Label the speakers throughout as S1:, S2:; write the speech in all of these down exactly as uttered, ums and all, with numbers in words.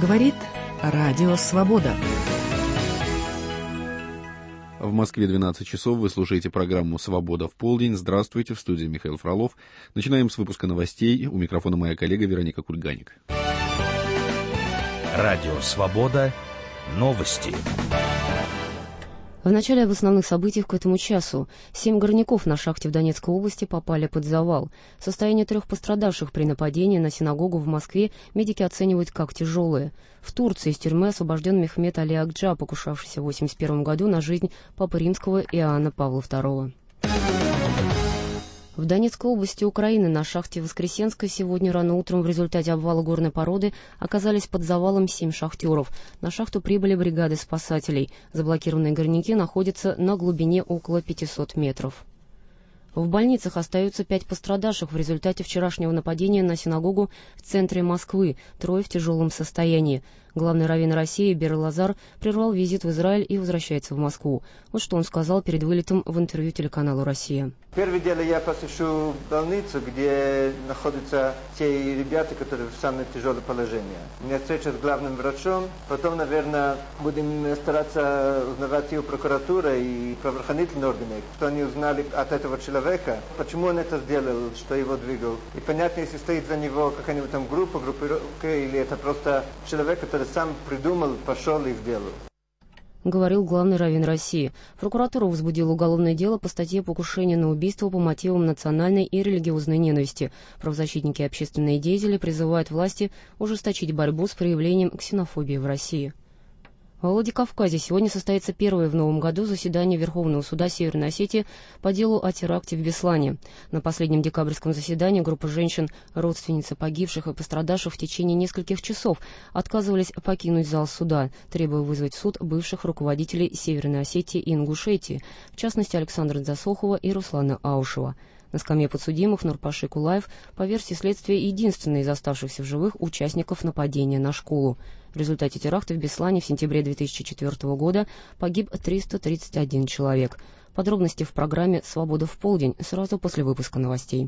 S1: Говорит Радио Свобода.
S2: В Москве двенадцать часов. Вы слушаете программу «Свобода в полдень». Здравствуйте, в студии Михаил Фролов. Начинаем с выпуска новостей. У микрофона моя коллега Вероника Кульганик.
S3: Радио «Свобода». Новости.
S4: В начале об основных событиях к этому часу. Семь горняков на шахте в Донецкой области попали под завал. Состояние трех пострадавших при нападении на синагогу в Москве медики оценивают как тяжелое. В Турции из тюрьмы освобожден Мехмед Али Акджа, покушавшийся в восемьдесят первом году на жизнь Папы Римского Иоанна Павла второго. В Донецкой области Украины на шахте Воскресенской сегодня рано утром в результате обвала горной породы оказались под завалом семь шахтеров. На шахту прибыли бригады спасателей. Заблокированные горняки находятся на глубине около пятисот метров. В больницах остаются пять пострадавших в результате вчерашнего нападения на синагогу в центре Москвы, трое в тяжелом состоянии. Главный раввин России Бер Лазар прервал визит в Израиль и возвращается в Москву. Вот что он сказал перед вылетом в интервью телеканалу «Россия».
S5: Первое дело, я посещу больницу, где находятся те ребята, которые в самом тяжелом положении. У меня встреча с главным врачом. Потом, наверное, будем стараться узнавать и у прокуратуры, и правоохранительные органы, что они узнали от этого человека, почему он это сделал, что его двигал. И понятно, если стоит за него какая-нибудь там группа, группировка, или это просто человек, который сам придумал, пошел и сделал.
S4: Говорил главный раввин России. Прокуратура возбудила уголовное дело по статье «Покушение на убийство по мотивам национальной и религиозной ненависти». Правозащитники и общественные деятели призывают власти ужесточить борьбу с проявлением ксенофобии в России. Во Владикавказе сегодня состоится первое в новом году заседание Верховного суда Северной Осетии по делу о теракте в Беслане. На последнем декабрьском заседании группа женщин, родственницы погибших и пострадавших в течение нескольких часов отказывались покинуть зал суда, требуя вызвать в суд бывших руководителей Северной Осетии и Ингушетии, в частности Александра Засохова и Руслана Аушева. На скамье подсудимых Нурпаши Кулаев, по версии следствия, единственный из оставшихся в живых участников нападения на школу. В результате теракта в Беслане в сентябре две тысячи четвёртого года погиб триста тридцать один человек. Подробности в программе «Свобода в полдень» сразу после выпуска новостей.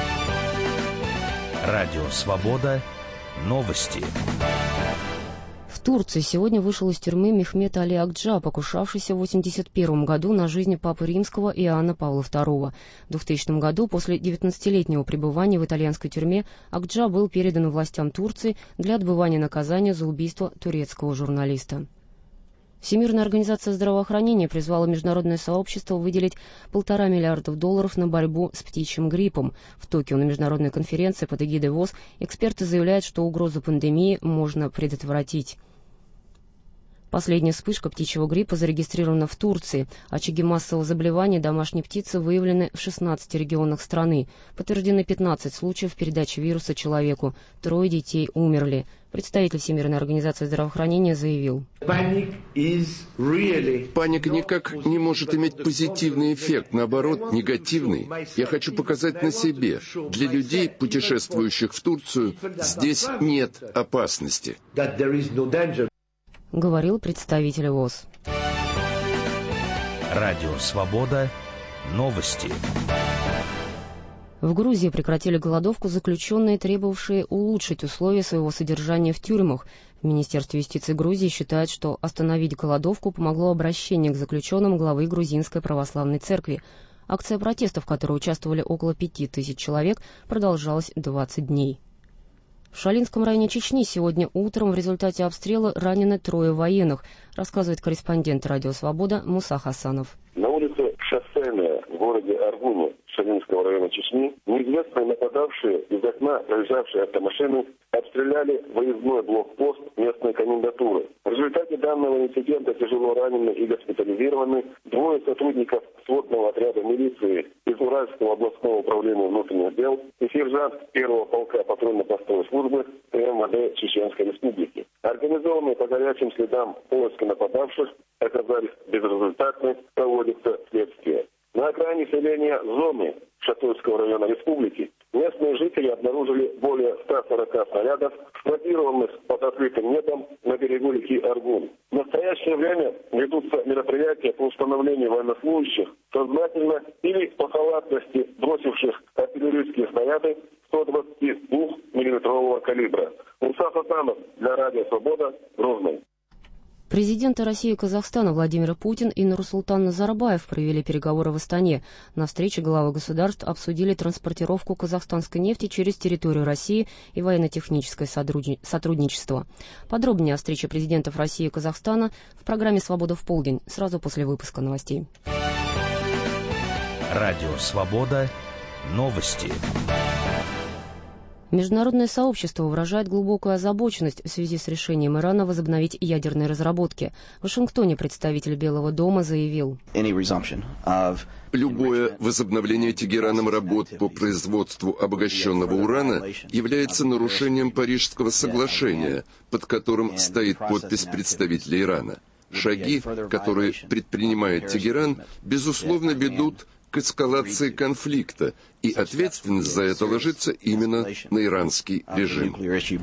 S3: Радио «Свобода». Новости.
S4: В Турции сегодня вышел из тюрьмы Мехмед Али Акджа, покушавшийся в восемьдесят первом году на жизнь Папы Римского Иоанна Павла второго. В двухтысячном году, после девятнадцатилетнего пребывания в итальянской тюрьме, Акджа был передан властям Турции для отбывания наказания за убийство турецкого журналиста. Всемирная организация здравоохранения призвала международное сообщество выделить полтора миллиардов долларов на борьбу с птичьим гриппом. В Токио на международной конференции под эгидой ВОЗ эксперты заявляют, что угрозу пандемии можно предотвратить. Последняя вспышка птичьего гриппа зарегистрирована в Турции. Очаги массового заболевания домашней птицы выявлены в шестнадцати регионах страны. Подтверждены пятнадцать случаев передачи вируса человеку. Трое детей умерли. Представитель Всемирной организации здравоохранения заявил:
S6: Паника никак не может иметь позитивный эффект, наоборот, негативный. Я хочу показать на себе. Для людей, путешествующих в Турцию, здесь нет опасности.
S4: Говорил представитель ВОЗ.
S3: Радио «Свобода». Новости.
S4: В Грузии прекратили голодовку заключенные, требовавшие улучшить условия своего содержания в тюрьмах. В Министерстве юстиции Грузии считают, что остановить голодовку помогло обращение к заключенным главы Грузинской православной церкви. Акция протеста, в которой участвовали около пяти тысяч человек, продолжалась двадцать дней. В Шалинском районе Чечни сегодня утром в результате обстрела ранены трое военных, рассказывает корреспондент «Радио Свобода» Муса Хасанов.
S7: На улице Шоссейная в городе Аргуне Шалинского района Чечни неизвестные нападавшие из окна проезжавшей автомашины обстреляли выездной блокпост местной комендатуры. В результате данного инцидента тяжело ранены и госпитализированы двое сотрудников сводного отряда милиции из Уральского областного управления внутренних дел и сержант первого полка патрульно-постовой службы МВД Чеченской Республики. Организованные по горячим следам поиски нападавших оказались безрезультатны, проводится следствие. На окраине селения Зомы Шатуйского района республики местные жители обнаружили более ста сорока снарядов, складированных под открытым небом на берегу реки Аргун. В настоящее время ведутся мероприятия по установлению военнослужащих, сознательно или по халатности бросивших артиллерийские снаряды сто двадцать два миллиметрового калибра. Муса Хасанов для Радио Свобода, Грозный.
S4: Президенты России и Казахстана Владимир Путин и Нурсултан Назарбаев провели переговоры в Астане. На встрече главы государств обсудили транспортировку казахстанской нефти через территорию России и военно-техническое сотрудничество. Подробнее о встрече президентов России и Казахстана в программе «Свобода в полдень» сразу после выпуска новостей.
S3: Радио «Свобода». Новости.
S4: Международное сообщество выражает глубокую озабоченность в связи с решением Ирана возобновить ядерные разработки. В Вашингтоне представитель Белого дома заявил:
S6: любое возобновление Тегераном работ по производству обогащенного урана является нарушением Парижского соглашения, под которым стоит подпись представителя Ирана. Шаги, которые предпринимает Тегеран, безусловно, ведут к эскалации конфликта, и ответственность за это ложится именно на иранский режим.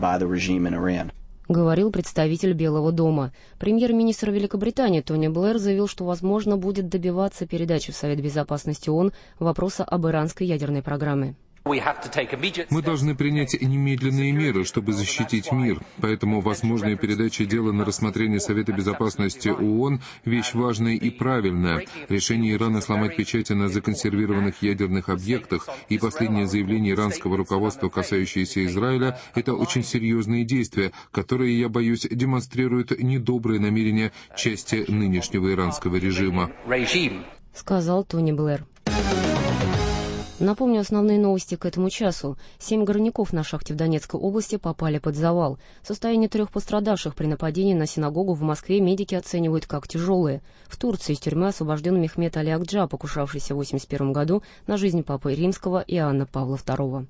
S4: Говорил представитель Белого дома. Премьер-министр Великобритании Тони Блэр заявил, что, возможно, будет добиваться передачи в Совет Безопасности ООН вопроса об иранской ядерной программе.
S8: Мы должны принять немедленные меры, чтобы защитить мир. Поэтому возможная передача дела на рассмотрение Совета Безопасности ООН – вещь важная и правильная. Решение Ирана сломать печати на законсервированных ядерных объектах и последнее заявление иранского руководства, касающееся Израиля – это очень серьезные действия, которые, я боюсь, демонстрируют недобрые намерения части нынешнего иранского режима.
S4: Сказал Тони Блэр. Напомню основные новости к этому часу. Семь горняков на шахте в Донецкой области попали под завал. Состояние трех пострадавших при нападении на синагогу в Москве медики оценивают как тяжелое. В Турции из тюрьмы освобожден Мехмед Али Акджа, покушавшийся в восемьдесят первом году на жизнь Папы Римского Иоанна Павла второго.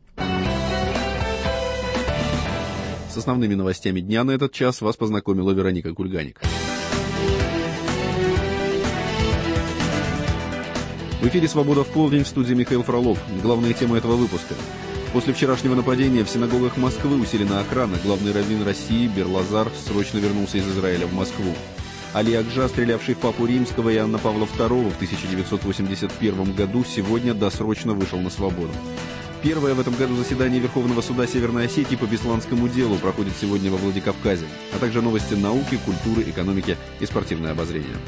S2: С основными новостями дня на этот час вас познакомила Вероника Кульганик. В эфире «Свобода в полдень», в студии Михаил Фролов. Главная тема этого выпуска. После вчерашнего нападения в синагогах Москвы усилена охрана. Главный раввин России Бер-Лазар срочно вернулся из Израиля в Москву. Али Акджа, стрелявший в Папу Римского Иоанна Павла второго в тысяча девятьсот восемьдесят первом году, сегодня досрочно вышел на свободу. Первое в этом году заседание Верховного суда Северной Осетии по Бесланскому делу проходит сегодня во Владикавказе, а также новости науки, культуры, экономики и спортивное обозрение.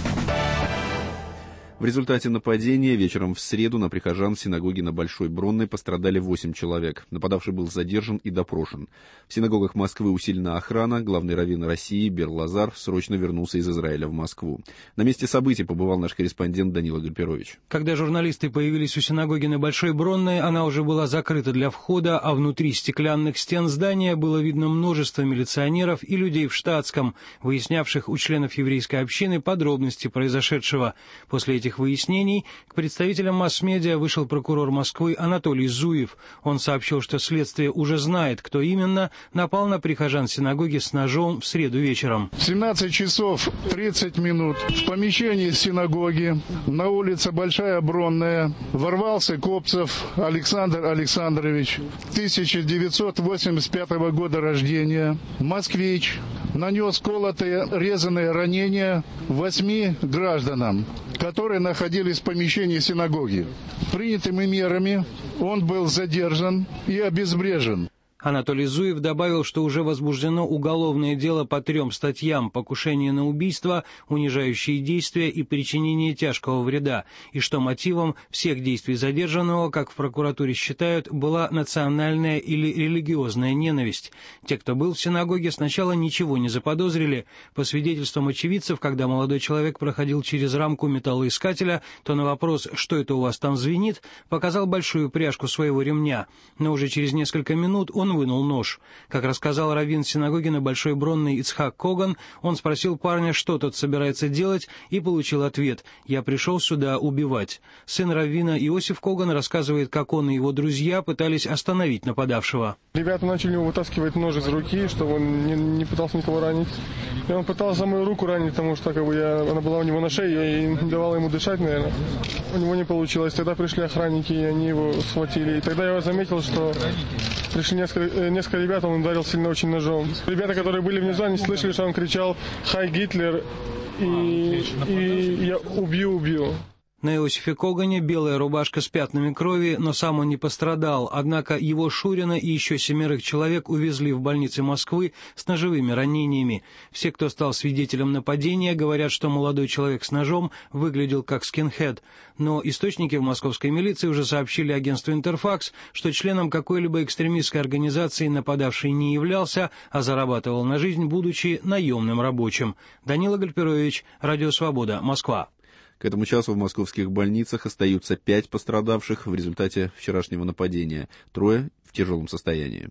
S2: В результате нападения вечером в среду на прихожан в синагоге на Большой Бронной пострадали восемь человек. Нападавший был задержан и допрошен. В синагогах Москвы усилена охрана. Главный раввин России Бер-Лазар срочно вернулся из Израиля в Москву. На месте событий побывал наш корреспондент Данила Гальперович.
S9: Когда журналисты появились у синагоги на Большой Бронной, она уже была закрыта для входа, а внутри стеклянных стен здания было видно множество милиционеров и людей в штатском, выяснявших у членов еврейской общины подробности произошедшего. После этих выяснений к представителям масс-медиа вышел прокурор Москвы Анатолий Зуев. Он сообщил, что следствие уже знает, кто именно напал на прихожан синагоги с ножом в среду вечером.
S10: В семнадцать часов тридцать минут в помещении синагоги на улице Большая Бронная ворвался Копцев Александр Александрович, тысяча девятьсот восемьдесят пятого года рождения, москвич, нанес колотые резаные ранения восьми гражданам, которые находились в помещении синагоги. Принятыми мерами он был задержан и обезврежен.
S9: Анатолий Зуев добавил, что уже возбуждено уголовное дело по трем статьям: покушение на убийство, унижающие действия и причинение тяжкого вреда, и что мотивом всех действий задержанного, как в прокуратуре считают, была национальная или религиозная ненависть. Те, кто был в синагоге, сначала ничего не заподозрили. По свидетельствам очевидцев, когда молодой человек проходил через рамку металлоискателя, то на вопрос «что это у вас там звенит?», показал большую пряжку своего ремня. Но уже через несколько минут он вынул нож. Как рассказал раввин синагоги на Большой Бронной Ицхак Коган, он спросил парня, что тот собирается делать, и получил ответ: «Я пришел сюда убивать». Сын раввина Иосиф Коган рассказывает, как он и его друзья пытались остановить нападавшего.
S11: Ребята начали его вытаскивать нож из руки, чтобы он не, не пытался никого ранить. И он пытался мою руку ранить, потому что как бы, я, она была у него на шее, я не давала ему дышать, наверное. У него не получилось. Тогда пришли охранники, и они его схватили. И тогда я заметил, что пришли несколько Несколько ребят, он ударил сильно очень ножом. Ребята, которые были внизу, они слышали, что он кричал «Хай Гитлер!» и, и «Я убью, убью!».
S9: На Иосифе Когане белая рубашка с пятнами крови, но сам он не пострадал, однако его Шурина и еще семерых человек увезли в больницы Москвы с ножевыми ранениями. Все, кто стал свидетелем нападения, говорят, что молодой человек с ножом выглядел как скинхед. Но источники в московской милиции уже сообщили агентству «Интерфакс», что членом какой-либо экстремистской организации нападавший не являлся, а зарабатывал на жизнь, будучи наемным рабочим. Данила Гальперович, Радио Свобода, Москва.
S2: К этому часу в московских больницах остаются пять пострадавших в результате вчерашнего нападения. Трое в тяжелом состоянии.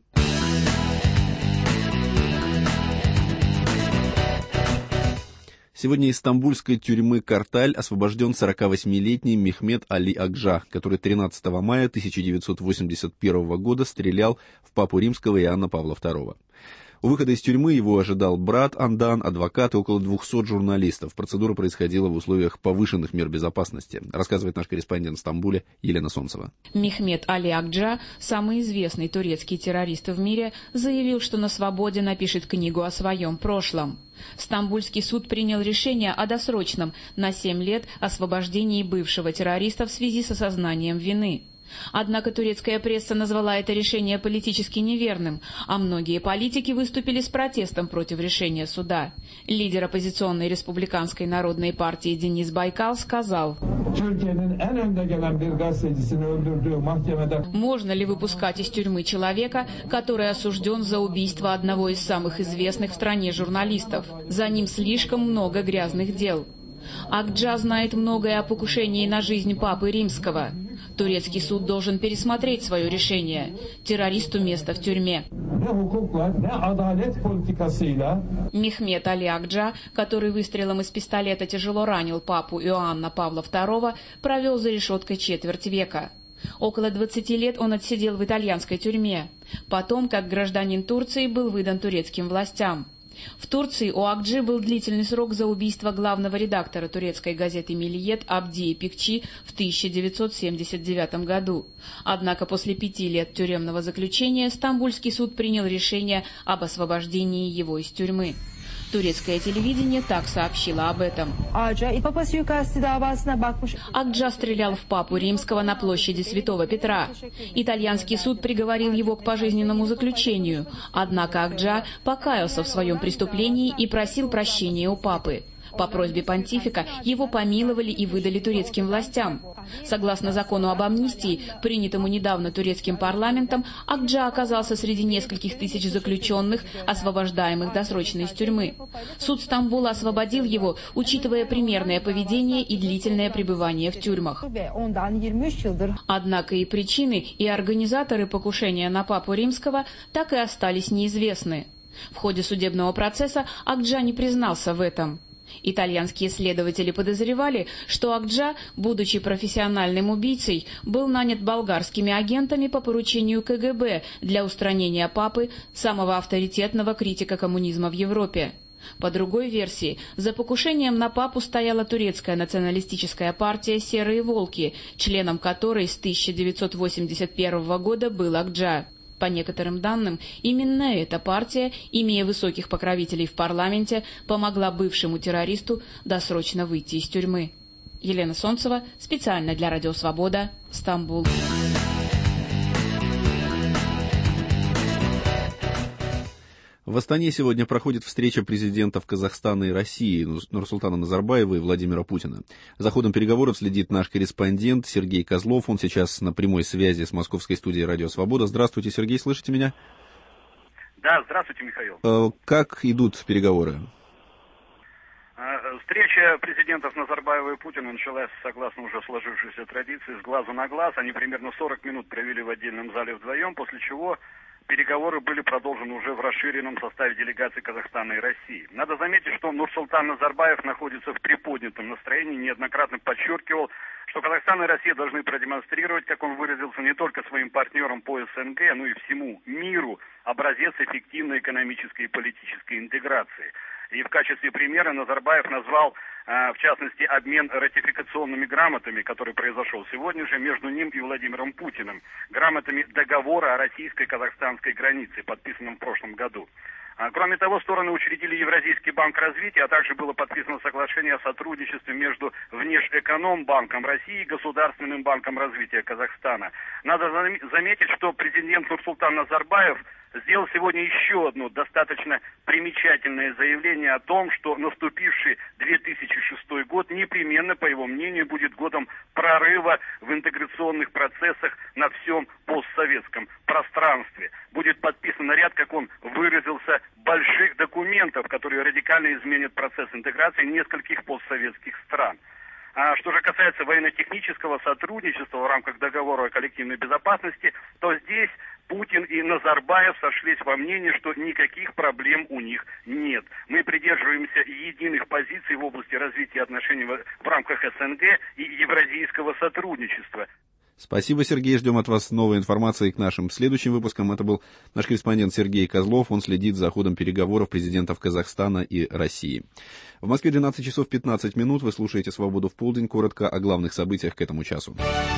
S2: Сегодня из стамбульской тюрьмы Карталь освобожден сорокавосьмилетний Мехмет Али Акджа, который тринадцатого мая тысяча девятьсот восемьдесят первого года стрелял в папу римского Иоанна Павла второго. У выхода из тюрьмы его ожидал брат Андан, адвокат и около двухсот журналистов. Процедура происходила в условиях повышенных мер безопасности, рассказывает наш корреспондент в Стамбуле Елена Солнцева.
S12: Мехмет Али Акджа, самый известный турецкий террорист в мире, заявил, что на свободе напишет книгу о своем прошлом. Стамбульский суд принял решение о досрочном на семь лет освобождении бывшего террориста в связи с осознанием вины. Однако турецкая пресса назвала это решение политически неверным, а многие политики выступили с протестом против решения суда. Лидер оппозиционной республиканской народной партии Денис Байкал сказал: «Можно ли выпускать из тюрьмы человека, который осужден за убийство одного из самых известных в стране журналистов? За ним слишком много грязных дел». Акджа знает многое о покушении на жизнь Папы Римского. Турецкий суд должен пересмотреть свое решение. Террористу место в тюрьме. Мехмет Али Акджа, который выстрелом из пистолета тяжело ранил папу Иоанна Павла второго, провел за решеткой четверть века. Около двадцати лет он отсидел в итальянской тюрьме. Потом, как гражданин Турции, был выдан турецким властям. В Турции у Акджи был длительный срок за убийство главного редактора турецкой газеты «Миллиет» Абдии Пикчи в тысяча девятьсот семьдесят девятом году. Однако после пяти лет тюремного заключения Стамбульский суд принял решение об освобождении его из тюрьмы. Турецкое телевидение так сообщило об этом. Акджа стрелял в папу Римского на площади Святого Петра. Итальянский суд приговорил его к пожизненному заключению, однако Акджа покаялся в своем преступлении и просил прощения у папы. По просьбе понтифика его помиловали и выдали турецким властям. Согласно закону об амнистии, принятому недавно турецким парламентом, Акджа оказался среди нескольких тысяч заключенных, освобождаемых досрочно из тюрьмы. Суд Стамбула освободил его, учитывая примерное поведение и длительное пребывание в тюрьмах. Однако и причины, и организаторы покушения на Папу Римского так и остались неизвестны. В ходе судебного процесса Акджа не признался в этом. Итальянские следователи подозревали, что Акджа, будучи профессиональным убийцей, был нанят болгарскими агентами по поручению ка гэ бэ для устранения папы, самого авторитетного критика коммунизма в Европе. По другой версии, за покушением на папу стояла турецкая националистическая партия «Серые волки», членом которой с тысяча девятьсот восемьдесят первого года был Акджа. По некоторым данным, именно эта партия, имея высоких покровителей в парламенте, помогла бывшему террористу досрочно выйти из тюрьмы. Елена Солнцева, специально для Радио Свобода, Стамбул.
S2: В Астане сегодня проходит встреча президентов Казахстана и России Нурсултана Назарбаева и Владимира Путина. За ходом переговоров следит наш корреспондент Сергей Козлов. Он сейчас на прямой связи с московской студией «Радио Свобода». Здравствуйте, Сергей, слышите меня?
S13: Да, здравствуйте, Михаил.
S2: Как идут переговоры?
S13: Встреча президентов Назарбаева и Путина началась, согласно уже сложившейся традиции, с глазу на глаз. Они примерно сорок минут провели в отдельном зале вдвоем, после чего переговоры были продолжены уже в расширенном составе делегаций Казахстана и России. Надо заметить, что Нурсултан Назарбаев находится в приподнятом настроении, неоднократно подчеркивал, что Казахстан и Россия должны продемонстрировать, как он выразился, не только своим партнерам по эс эн гэ, но и всему миру образец эффективной экономической и политической интеграции. И в качестве примера Назарбаев назвал, в частности, обмен ратификационными грамотами, который произошел сегодня же между ним и Владимиром Путиным, грамотами договора о российско-казахстанской границе, подписанном в прошлом году. Кроме того, стороны учредили Евразийский банк развития, а также было подписано соглашение о сотрудничестве между Внешэкономбанком России и Государственным банком развития Казахстана. Надо заметить, что президент Нурсултан Назарбаев сделал сегодня еще одно достаточно примечательное заявление о том, что наступивший две тысячи шестой год непременно, по его мнению, будет годом прорыва в интеграционных процессах на всем постсоветском пространстве. Будет подписан ряд, как он выразился, больших документов, которые радикально изменят процесс интеграции нескольких постсоветских стран. А что же касается военно-технического сотрудничества в рамках договора о коллективной безопасности, то здесь Путин и Назарбаев сошлись во мнении, что никаких проблем у них нет. Мы придерживаемся единых позиций в области развития отношений в рамках СНГ и евразийского сотрудничества.
S2: Спасибо, Сергей. Ждем от вас новой информации к нашим следующим выпускам. Это был наш корреспондент Сергей Козлов. Он следит за ходом переговоров президентов Казахстана и России. В Москве двенадцать часов пятнадцать минут. Вы слушаете «Свободу в полдень». Коротко о главных событиях к этому часу.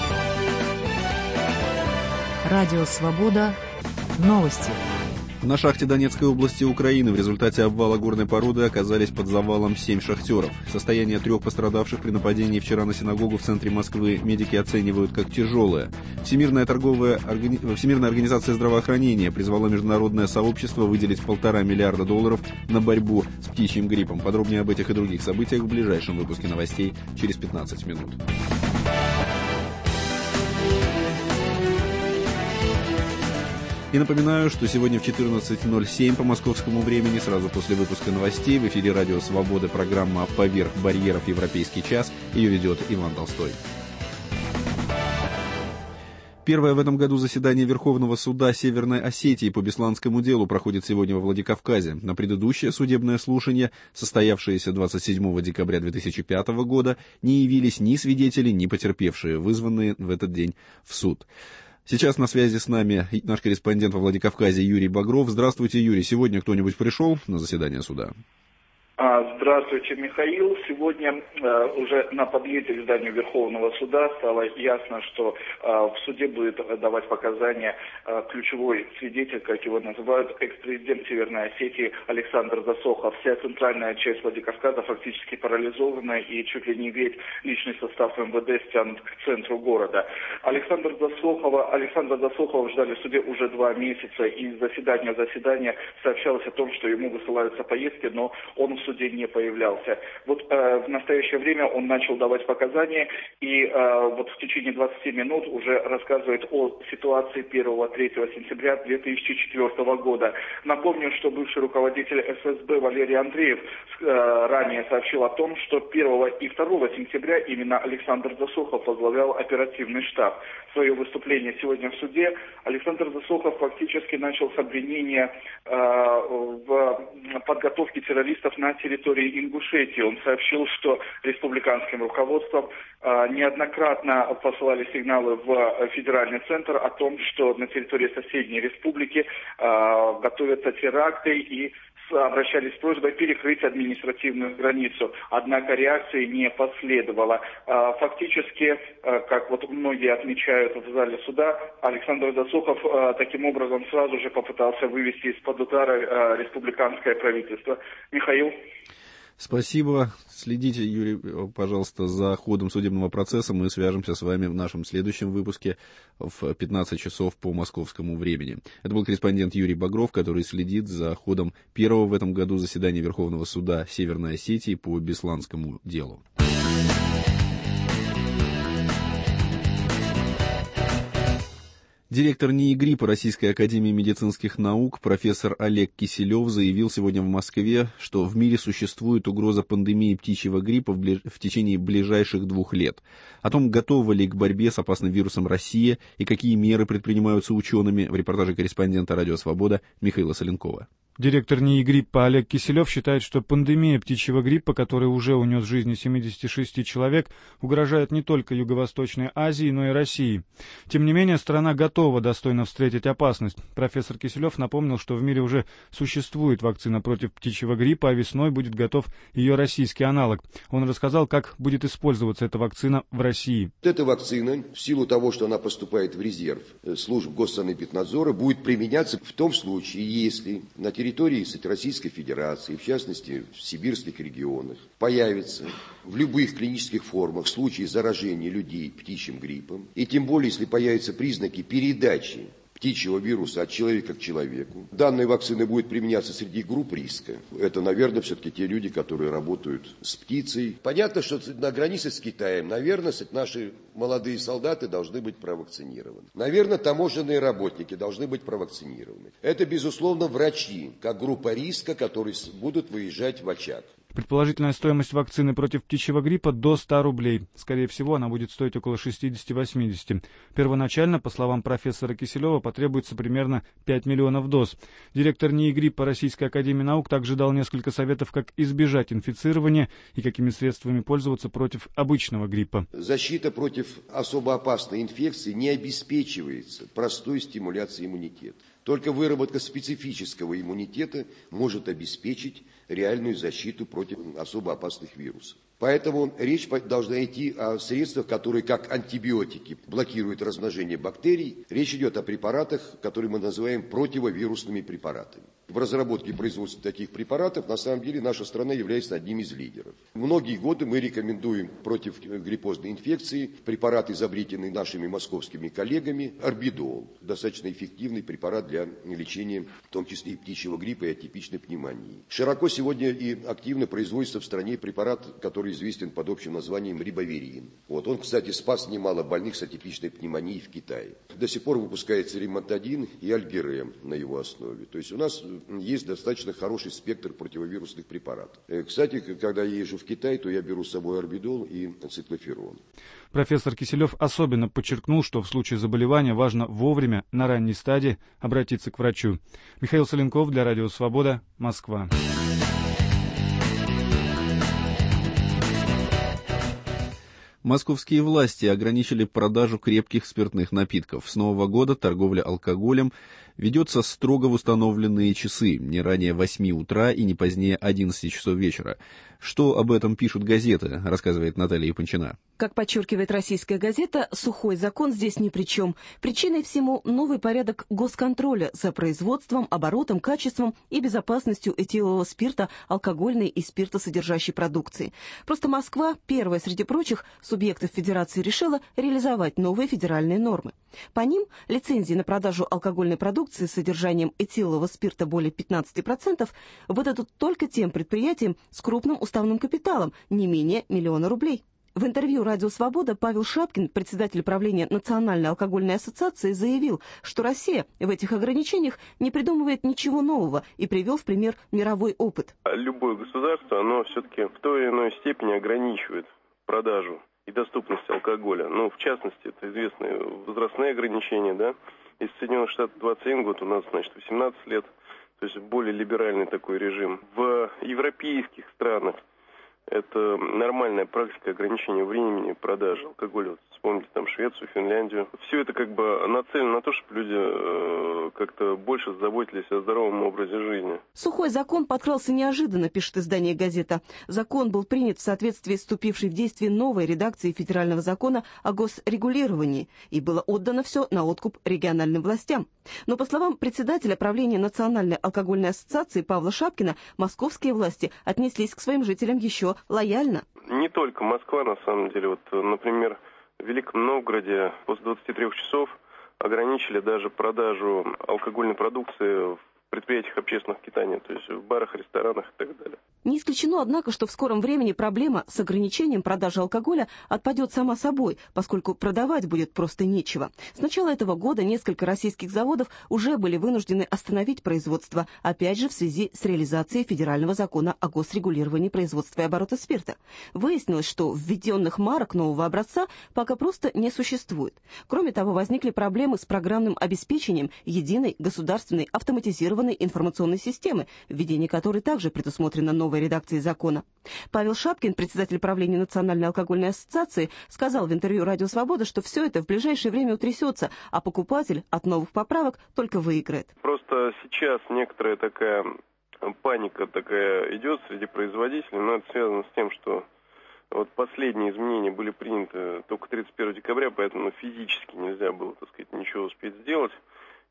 S1: Радио «Свобода». Новости.
S2: На шахте Донецкой области Украины в результате обвала горной породы оказались под завалом семь шахтеров. Состояние трех пострадавших при нападении вчера на синагогу в центре Москвы медики оценивают как тяжелое. Всемирная торговая органи... Всемирная организация здравоохранения призвала международное сообщество выделить полтора миллиарда долларов на борьбу с птичьим гриппом. Подробнее об этих и других событиях в ближайшем выпуске новостей через пятнадцать минут. И напоминаю, что сегодня в четырнадцать ноль семь по московскому времени, сразу после выпуска новостей, в эфире «Радио Свобода» программа «Поверх барьеров. Европейский час». Ее ведет Иван Толстой. Первое в этом году заседание Верховного суда Северной Осетии по Бесланскому делу проходит сегодня во Владикавказе. На предыдущее судебное слушание, состоявшееся двадцать седьмого декабря две тысячи пятого года, не явились ни свидетели, ни потерпевшие, вызванные в этот день в суд. Сейчас на связи с нами наш корреспондент во Владикавказе Юрий Багров. Здравствуйте, Юрий. Сегодня кто-нибудь пришел на заседание суда?
S14: Здравствуйте, Михаил. Сегодня э, уже на подъезде к зданию Верховного суда стало ясно, что э, в суде будет давать показания э, ключевой свидетель, как его называют, экс-президент Северной Осетии Александр Засохов. Вся центральная часть Владикавказа фактически парализована, и чуть ли не весь личный состав МВД стянут к центру города. Александр Засохова, Александра Засохова ждали в суде уже два месяца, и из заседания в заседание сообщалось о том, что ему высылаются поездки, но он в суде не появлялся. Вот э, в настоящее время он начал давать показания, и э, вот в течение двадцати минут уже рассказывает о ситуации первого-третьего сентября две тысячи четвёртого года. Напомню, что бывший руководитель ФСБ Валерий Андреев э, ранее сообщил о том, что первого и второго сентября именно Александр Засохов возглавлял оперативный штаб. Свое выступление сегодня в суде Александр Засохов фактически начал с обвинения э, в подготовке террористов на территории Ингушетии. Он сообщил, что республиканским руководством э, неоднократно посылали сигналы в федеральный центр о том, что на территории соседней республики э, готовятся теракты, и обращались с просьбой перекрыть административную границу. Однако реакции не последовало. Фактически, как вот многие отмечают в зале суда, Александр Засохов таким образом сразу же попытался вывести из-под удара республиканское правительство. Михаил?
S2: Спасибо. Следите, Юрий, пожалуйста, за ходом судебного процесса. Мы свяжемся с вами в нашем следующем выпуске в пятнадцать часов по московскому времени. Это был корреспондент Юрий Багров, который следит за ходом первого в этом году заседания Верховного суда Северной Осетии по Бесланскому делу. Директор НИИ гриппа Российской академии медицинских наук профессор Олег Киселев заявил сегодня в Москве, что в мире существует угроза пандемии птичьего гриппа в, ближ... в течение ближайших двух лет. О том, готова ли к борьбе с опасным вирусом Россия и какие меры предпринимаются учеными, в репортаже корреспондента «Радио Свобода» Михаила Соленкова.
S15: Директор НИИ гриппа Олег Киселев считает, что пандемия птичьего гриппа, который уже унес жизни семидесяти шести человек, угрожает не только Юго-Восточной Азии, но и России. Тем не менее, страна готова достойно встретить опасность. Профессор Киселев напомнил, что в мире уже существует вакцина против птичьего гриппа, а весной будет готов ее российский аналог. Он рассказал, как будет использоваться эта вакцина в России.
S16: Эта вакцина, в силу того, что она поступает в резерв служб Госсанэпиднадзора, будет применяться в том случае, если на территории территории Российской Федерации, в частности в сибирских регионах, появится в любых клинических формах в случае заражения людей птичьим гриппом, и тем более, если появятся признаки передачи птичьего вируса от человека к человеку. Данная вакцина будет применяться среди групп риска. Это, наверное, все-таки те люди, которые работают с птицей. Понятно, что на границе с Китаем, наверное, наши молодые солдаты должны быть провакцинированы. Наверное, таможенные работники должны быть провакцинированы. Это, безусловно, врачи, как группа риска, которые будут выезжать в очаг.
S15: Предположительная стоимость вакцины против птичьего гриппа до ста рублей. Скорее всего, она будет стоить около шестьдесят-восемьдесят. Первоначально, по словам профессора Киселева, потребуется примерно пять миллионов доз. Директор НИИ гриппа Российской академии наук также дал несколько советов, как избежать инфицирования и какими средствами пользоваться против обычного гриппа.
S16: Защита против особо опасной инфекции не обеспечивается простой стимуляцией иммунитета. Только выработка специфического иммунитета может обеспечить реальную защиту против особо опасных вирусов. Поэтому речь должна идти о средствах, которые как антибиотики блокируют размножение бактерий. Речь идет о препаратах, которые мы называем противовирусными препаратами. В разработке и производстве таких препаратов, на самом деле, наша страна является одним из лидеров. Многие годы мы рекомендуем против гриппозной инфекции препарат, изобретенный нашими московскими коллегами, орбидол. Достаточно эффективный препарат для лечения, в том числе и птичьего гриппа и атипичной пневмонии. Широко сегодня и активно производится в стране препарат, который известен под общим названием рибавирин. Вот. Он, кстати, спас немало больных с атипичной пневмонией в Китае. До сих пор выпускается ремонтадин и альгерем на его основе. То есть у нас есть достаточно хороший спектр противовирусных препаратов. Кстати, когда я езжу в Китай, то я беру с собой орбидол и циклоферон.
S15: Профессор Киселев особенно подчеркнул, что в случае заболевания важно вовремя, на ранней стадии, обратиться к врачу. Михаил Соленков для Радио Свобода, Москва.
S2: Московские власти ограничили продажу крепких спиртных напитков. С Нового года торговля алкоголем ведется строго в установленные часы, не ранее восьми утра и не позднее одиннадцати часов вечера. Что об этом пишут газеты, рассказывает Наталья Япончина.
S17: Как подчеркивает российская газета, сухой закон здесь ни при чем. Причиной всему новый порядок госконтроля за производством, оборотом, качеством и безопасностью этилового спирта, алкогольной и спиртосодержащей продукции. Просто Москва, первая среди прочих субъектов федерации, решила реализовать новые федеральные нормы. По ним лицензии на продажу алкогольной продукции с содержанием этилового спирта более пятнадцати процентов выдадут только тем предприятиям с крупным уставным капиталом, не менее миллиона рублей. В интервью «Радио Свобода» Павел Шапкин, председатель правления Национальной алкогольной ассоциации, заявил, что Россия в этих ограничениях не придумывает ничего нового и привел в пример мировой опыт.
S18: Любое государство, оно все-таки в той или иной степени ограничивает продажу и доступность алкоголя. Ну, в частности, это известные возрастные ограничения, да. Из Соединенных Штатов двадцать один год, у нас, значит, восемнадцать лет, то есть более либеральный такой режим. В европейских странах это нормальная практика ограничения времени продажи алкоголя. Вот вспомните там Швецию, Финляндию. Все это как бы нацелено на то, чтобы люди э, как-то больше заботились о здоровом образе жизни.
S17: Сухой закон подкрался неожиданно, пишет издание «Газета». Закон был принят в соответствии с вступившей в действие новой редакцией федерального закона о госрегулировании, и было отдано все на откуп региональным властям. Но, по словам председателя правления Национальной алкогольной ассоциации Павла Шапкина, московские власти отнеслись к своим жителям еще лояльно.
S18: Не только Москва, на самом деле. Вот, например, в Великом Новгороде после двадцати трёх часов ограничили даже продажу алкогольной продукции в предприятиях общественного питания, то есть в барах, ресторанах и так далее.
S17: Не исключено, однако, что в скором времени проблема с ограничением продажи алкоголя отпадет сама собой, поскольку продавать будет просто нечего. С начала этого года несколько российских заводов уже были вынуждены остановить производство, опять же в связи с реализацией федерального закона о госрегулировании производства и оборота спирта. Выяснилось, что введенных марок нового образца пока просто не существует. Кроме того, возникли проблемы с программным обеспечением единой государственной автоматизированной информационной системы, введение которой также предусмотрено новой редакцией закона. Павел Шапкин, председатель правления Национальной алкогольной ассоциации, сказал в интервью «Радио Свобода», что все это в ближайшее время утрясется, а покупатель от новых поправок только выиграет.
S18: Просто сейчас некоторая такая паника такая идет среди производителей, но это связано с тем, что вот последние изменения были приняты только тридцать первого декабря, поэтому физически нельзя было, так сказать, ничего успеть сделать.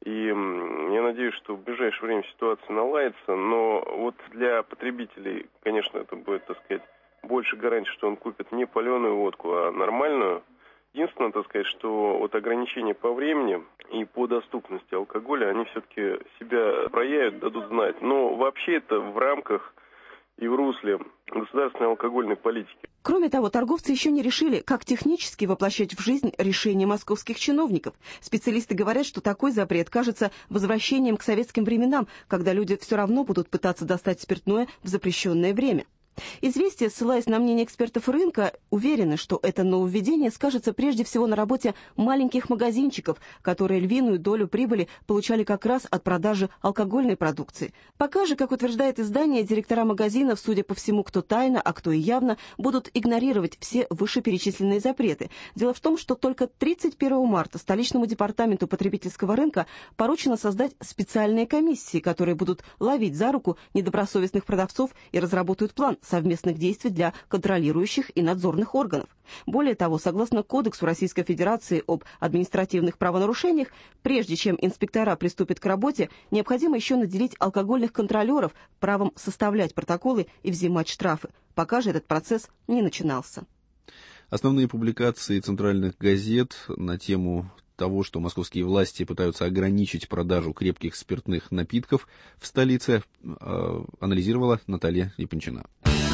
S18: И я надеюсь, что в ближайшее время ситуация наладится, но вот для потребителей, конечно, это будет, так сказать, больше гарантий, что он купит не паленую водку, а нормальную. Единственное, так сказать, что вот ограничения по времени и по доступности алкоголя, они все-таки себя проявят, дадут знать. Но вообще это в рамках и в русле государственной алкогольной политики.
S17: Кроме того, торговцы еще не решили, как технически воплощать в жизнь решения московских чиновников. Специалисты говорят, что такой запрет кажется возвращением к советским временам, когда люди все равно будут пытаться достать спиртное в запрещенное время. «Известия», ссылаясь на мнение экспертов рынка, уверены, что это нововведение скажется прежде всего на работе маленьких магазинчиков, которые львиную долю прибыли получали как раз от продажи алкогольной продукции. Пока же, как утверждает издание, директора магазинов, судя по всему, кто тайно, а кто и явно, будут игнорировать все вышеперечисленные запреты. Дело в том, что только тридцать первого марта столичному департаменту потребительского рынка поручено создать специальные комиссии, которые будут ловить за руку недобросовестных продавцов и разработают план совместных действий для контролирующих и надзорных органов. Более того, согласно Кодексу Российской Федерации об административных правонарушениях, прежде чем инспектора приступят к работе, необходимо еще наделить алкогольных контролеров правом составлять протоколы и взимать штрафы. Пока же этот процесс не начинался.
S2: Основные публикации центральных газет на тему того, что московские власти пытаются ограничить продажу крепких спиртных напитков в столице, э, анализировала Наталья Япончина.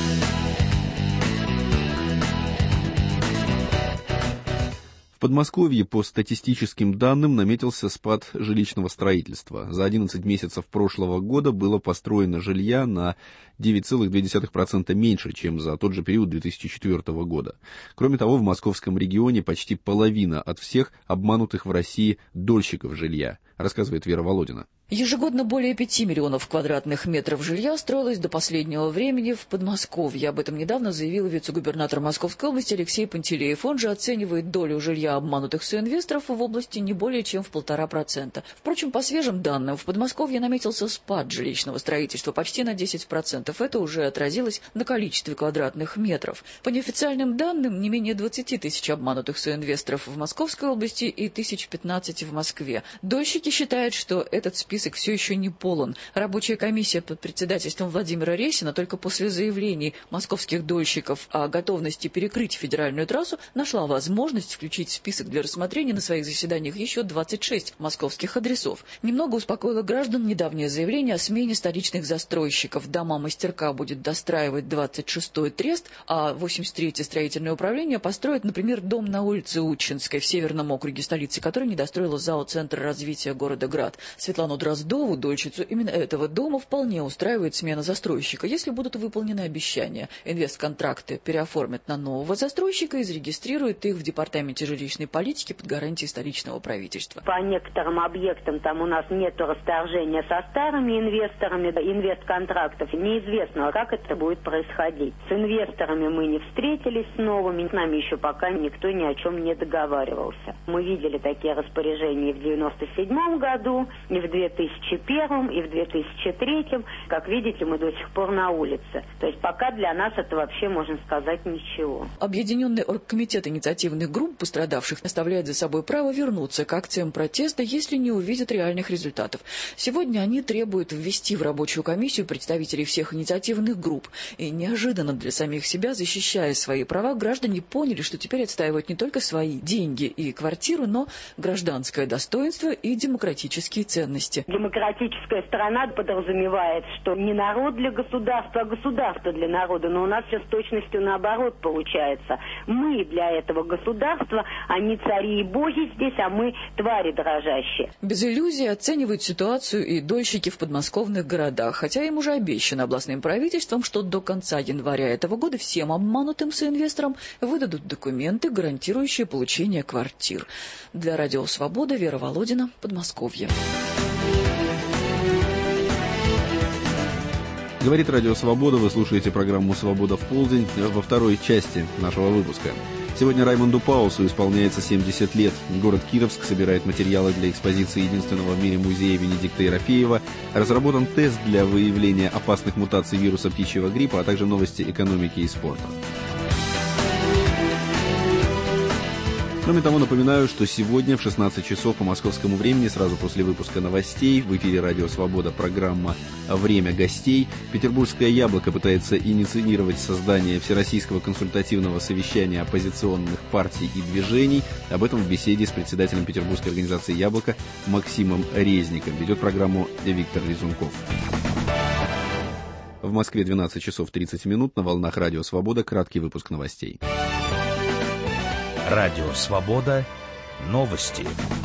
S2: В Подмосковье, по статистическим данным, наметился спад жилищного строительства. За одиннадцать месяцев прошлого года было построено жилья на девять целых две десятых процента меньше, чем за тот же период две тысячи четвёртого года. Кроме того, в московском регионе почти половина от всех обманутых в России дольщиков жилья, рассказывает Вера Володина.
S19: Ежегодно более пяти миллионов квадратных метров жилья строилось до последнего времени в Подмосковье. Об этом недавно заявил вице-губернатор Московской области Алексей Пантелеев. Он же оценивает долю жилья обманутых соинвесторов в области не более чем в полтора процента. Впрочем, по свежим данным, в Подмосковье наметился спад жилищного строительства почти на десять процентов. Это уже отразилось на количестве квадратных метров. По неофициальным данным, не менее двадцати тысяч обманутых соинвесторов в Московской области и тысяч пятнадцать в Москве. Дольщики считают, что этот список Список все еще не полон. Рабочая комиссия под председательством Владимира Ресина только после заявлений московских дольщиков о готовности перекрыть федеральную трассу нашла возможность включить в список для рассмотрения на своих заседаниях еще двадцать шесть московских адресов. Немного успокоило граждан недавнее заявление о смене столичных застройщиков. Дома мастерка будет достраивать двадцать шестой трест, а восемьдесят третье строительное управление построит, например, дом на улице Учинской в Северном округе столицы, который не достроила ЗАО «Центр развития города Град». Светлану Дроздову, дольщицу именно этого дома, вполне устраивает смена застройщика, если будут выполнены обещания. Инвестконтракты переоформят на нового застройщика и зарегистрируют их в Департаменте жилищной политики под гарантией столичного правительства.
S20: По некоторым объектам там у нас нет расторжения со старыми инвесторами инвестконтрактов. Неизвестно, как это будет происходить. С инвесторами мы не встретились, с новыми, с нами еще пока никто ни о чем не договаривался. Мы видели такие распоряжения и в девяносто седьмом году, и в две тысячи первом, и в две тысячи третьем. Как видите, мы до сих пор на улице. То есть пока для нас это вообще, можно сказать, ничего.
S19: Объединенный оргкомитет инициативных групп пострадавших оставляет за собой право вернуться к акциям протеста, если не увидят реальных результатов. Сегодня они требуют ввести в рабочую комиссию представителей всех инициативных групп. И неожиданно для самих себя, защищая свои права, граждане поняли, что теперь отстаивают не только свои деньги и квартиру, но гражданское достоинство и демократические ценности.
S20: Демократическая страна подразумевает, что не народ для государства, а государство для народа. Но у нас все с точностью наоборот получается. Мы для этого государства, они цари и боги здесь, а мы твари дрожащие.
S19: Без иллюзий оценивают ситуацию и дольщики в подмосковных городах. Хотя им уже обещано областным правительством, что до конца января этого года всем обманутым соинвесторам выдадут документы, гарантирующие получение квартир. Для Радио Свобода, Вера Володина, Подмосковье.
S2: Говорит Радио Свобода, вы слушаете программу «Свобода в полдень» во второй части нашего выпуска. Сегодня Раймонду Паусу исполняется семьдесят лет. Город Кировск собирает материалы для экспозиции единственного в мире музея Венедикта Ерофеева. Разработан тест для выявления опасных мутаций вируса птичьего гриппа, а также новости экономики и спорта. Кроме того, напоминаю, что сегодня в шестнадцать часов по московскому времени, сразу после выпуска новостей, в эфире «Радио Свобода» программа «Время гостей». Петербургское яблоко пытается инициировать создание Всероссийского консультативного совещания оппозиционных партий и движений. Об этом в беседе с председателем Петербургской организации «Яблоко» Максимом Резником. Ведет программу Виктор Резунков. В Москве двенадцать часов тридцать минут, на волнах «Радио Свобода» краткий выпуск новостей.
S3: Радио Свобода. Новости.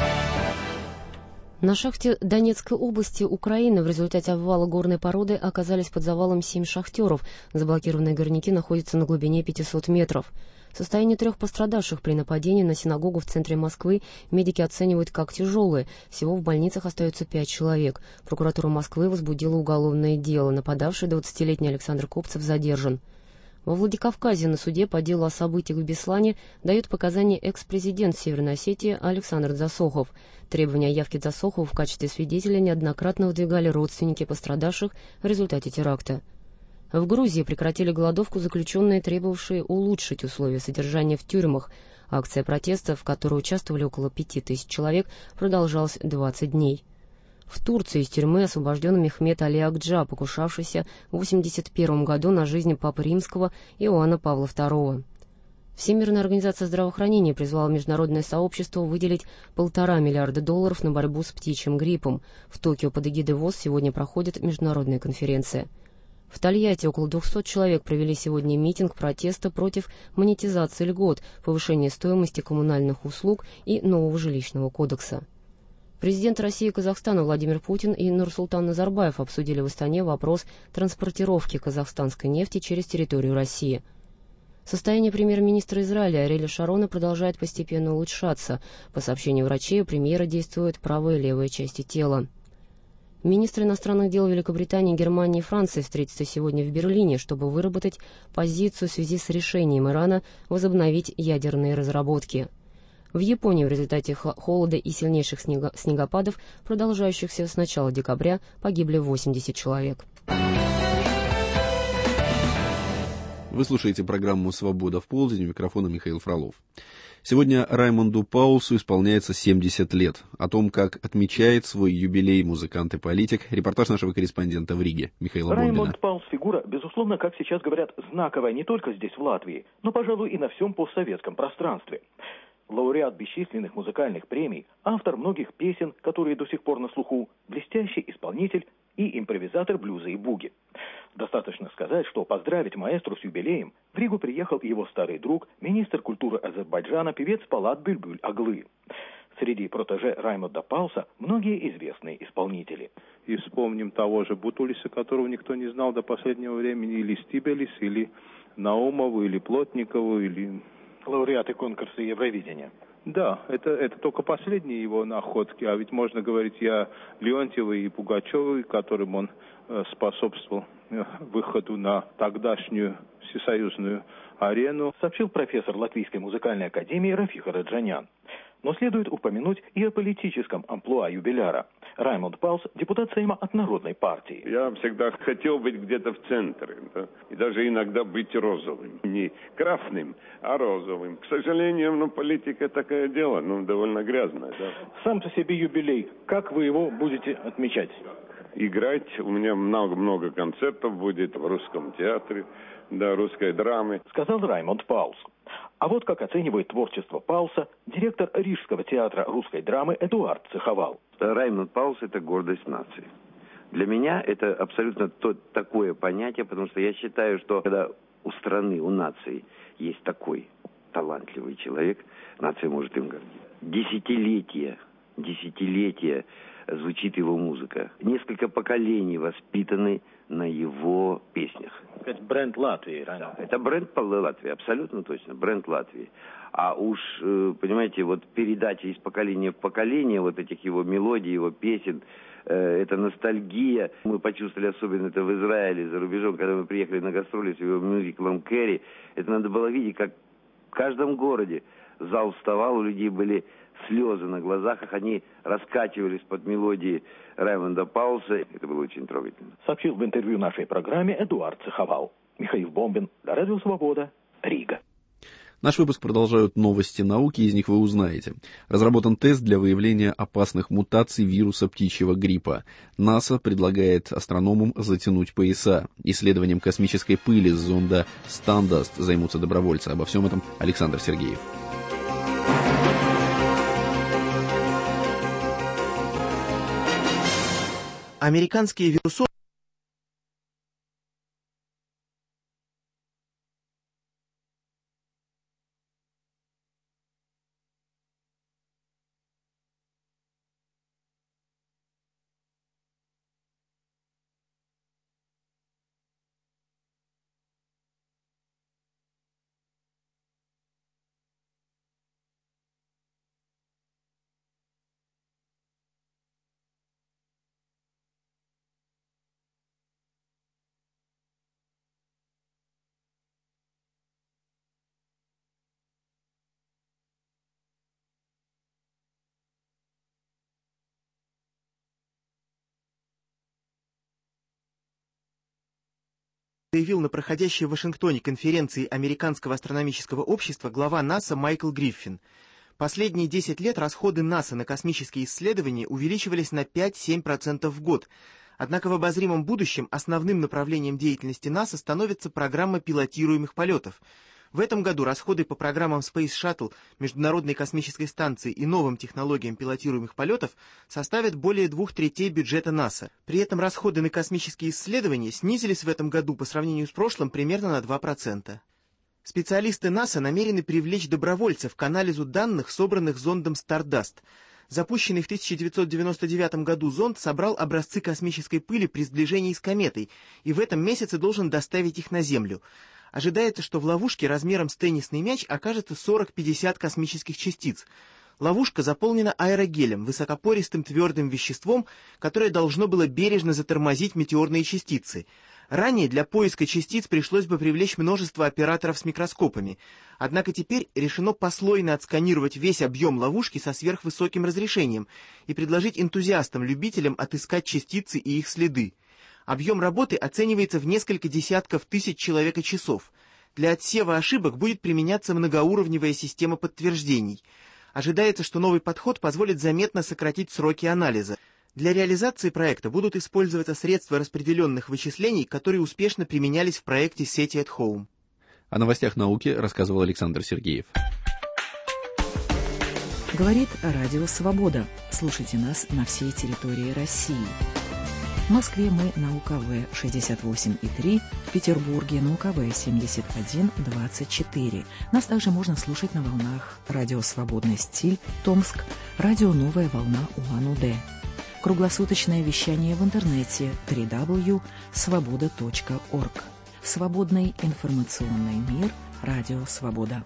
S4: На шахте Донецкой области Украины в результате обвала горной породы оказались под завалом семь шахтеров. Заблокированные горняки находятся на глубине пятисот метров. Состояние трех пострадавших при нападении на синагогу в центре Москвы медики оценивают как тяжелое. Всего в больницах остается пять человек. Прокуратура Москвы возбудила уголовное дело. Нападавший двадцатилетний Александр Копцев задержан. Во Владикавказе на суде по делу о событиях в Беслане дает показания экс-президент Северной Осетии Александр Дзасохов. Требования о явке Дзасохова в качестве свидетеля неоднократно выдвигали родственники пострадавших в результате теракта. В Грузии прекратили голодовку заключенные, требовавшие улучшить условия содержания в тюрьмах. Акция протеста, в которой участвовали около пяти тысяч человек, продолжалась двадцать дней. В Турции из тюрьмы освобожден Мехмед Али Акджа, покушавшийся в восемьдесят первом году на жизнь Папы Римского Иоанна Павла второго. Всемирная организация здравоохранения призвала международное сообщество выделить полтора миллиарда долларов на борьбу с птичьим гриппом. В Токио под эгидой ВОЗ сегодня проходит международная конференция. В Тольятти около двухсот человек провели сегодня митинг протеста против монетизации льгот, повышения стоимости коммунальных услуг и нового жилищного кодекса. Президент России и Казахстана Владимир Путин и Нурсултан Назарбаев обсудили в Астане вопрос транспортировки казахстанской нефти через территорию России. Состояние премьер-министра Израиля Ариэля Шарона продолжает постепенно улучшаться. По сообщению врачей, у премьера действует правая и левая части тела. Министры иностранных дел Великобритании, Германии и Франции встретятся сегодня в Берлине, чтобы выработать позицию в связи с решением Ирана возобновить ядерные разработки. В Японии в результате холода и сильнейших снега, снегопадов, продолжающихся с начала декабря, погибли восемьдесят человек.
S2: Вы слушаете программу «Свобода в полдень», у микрофона Михаил Фролов. Сегодня Раймонду Паулсу исполняется семьдесят лет. О том, как отмечает свой юбилей музыкант и политик, репортаж нашего корреспондента в Риге Михаила Бомбина.
S21: Раймонд Паулс — фигура, безусловно, как сейчас говорят, знаковая не только здесь, в Латвии, но, пожалуй, и на всем постсоветском пространстве. Лауреат бесчисленных музыкальных премий, автор многих песен, которые до сих пор на слуху, блестящий исполнитель и импровизатор блюза и буги. Достаточно сказать, что поздравить маэстро с юбилеем в Ригу приехал его старый друг, министр культуры Азербайджана, певец Полат Бюльбюль Аглы. Среди протеже Раймонда Паулса многие известные исполнители.
S22: И вспомним того же Бутулиса, которого никто не знал до последнего времени, или Стибелис, или Наумову, или Плотникову, или...
S21: Лауреаты конкурса Евровидения.
S22: Да, это, это только последние его находки, а ведь можно говорить и о Леонтьевой и Пугачевой, которым он э, способствовал э, выходу на тогдашнюю всесоюзную арену,
S21: сообщил профессор Латвийской музыкальной академии Рафих Раджанян. Но следует упомянуть и о политическом амплуа юбиляра. Раймонд Паулс – депутат Сейма от Народной партии.
S23: Я всегда хотел быть где-то в центре, да? И даже иногда быть розовым. Не красным, а розовым. К сожалению, ну, политика такое дело, ну, довольно грязное. Да?
S21: Сам по себе юбилей. Как вы его будете отмечать?
S23: Играть. У меня много-много концертов будет в русском театре, да, русской драмы.
S21: Сказал Раймонд Паулс. А вот как оценивает творчество Паулса директор Рижского театра русской драмы Эдуард Цеховал.
S24: Раймонд Паулс – это гордость нации. Для меня это абсолютно то, такое понятие, потому что я считаю, что когда у страны, у нации есть такой талантливый человек, нация может им гордиться. Десятилетия, десятилетия звучит его музыка. Несколько поколений воспитаны на его песнях.
S21: Это бренд Латвии, да,
S24: это бренд Латвии, абсолютно точно, бренд Латвии. А уж, понимаете, вот передача из поколения в поколение вот этих его мелодий, его песен, это ностальгия. Мы почувствовали особенно это в Израиле, за рубежом, когда мы приехали на гастроли с его мюзиклом «Кэрри». Это надо было видеть, как в каждом городе зал вставал, у людей были слезы на глазах, как они раскачивались под мелодии Раймонда Паулса. Это было очень трогательно.
S21: Сообщил в интервью нашей программе Эдуард Цеховал. Михаил Бомбин, для Радио Свобода, Рига.
S2: Наш выпуск продолжают новости науки, из них вы узнаете. Разработан тест для выявления опасных мутаций вируса птичьего гриппа. НАСА предлагает астрономам затянуть пояса. Исследованием космической пыли с зонда Stardust займутся добровольцы. Обо всем этом Александр Сергеев.
S5: Американские вирусологи заявил на проходящей в Вашингтоне конференции Американского астрономического общества глава НАСА Майкл Гриффин. Последние десять лет расходы НАСА на космические исследования увеличивались на пять-семь процентов в год. Однако в обозримом будущем основным направлением деятельности НАСА становится программа пилотируемых полетов. В этом году расходы по программам Space Shuttle, Международной космической станции и новым технологиям пилотируемых полетов составят более двух третей бюджета НАСА. При этом расходы на космические исследования снизились в этом году по сравнению с прошлым примерно на два процента. Специалисты НАСА намерены привлечь добровольцев к анализу данных, собранных зондом Stardust. Запущенный в тысяча девятьсот девяносто девятом году зонд собрал образцы космической пыли при сближении с кометой и в этом месяце должен доставить их на Землю. Ожидается, что в ловушке размером с теннисный мяч окажется сорок-пятьдесят космических частиц. Ловушка заполнена аэрогелем, высокопористым твердым веществом, которое должно было бережно затормозить метеорные частицы. Ранее для поиска частиц пришлось бы привлечь множество операторов с микроскопами. Однако теперь решено послойно отсканировать весь объем ловушки со сверхвысоким разрешением и предложить энтузиастам-любителям отыскать частицы и их следы. Объем работы оценивается в несколько десятков тысяч человека-часов. Для отсева ошибок будет применяться многоуровневая система подтверждений. Ожидается, что новый подход позволит заметно сократить сроки анализа. Для реализации проекта будут использоваться средства распределенных вычислений, которые успешно применялись в проекте SETI at Home.
S2: О новостях науки рассказывал Александр Сергеев.
S1: Говорит Радио Свобода. Слушайте нас на всей территории России. В Москве мы на УКВ шестьдесят восемь и три, в Петербурге на УКВ семьдесят один двадцать четыре. Нас также можно слушать на волнах Радио Свободный стиль, Томск, Радио Новая волна Улан-Удэ. Круглосуточное вещание в интернете дабл ю дабл ю дабл ю точка свобода точка орг. Свободный информационный мир. Радио Свобода.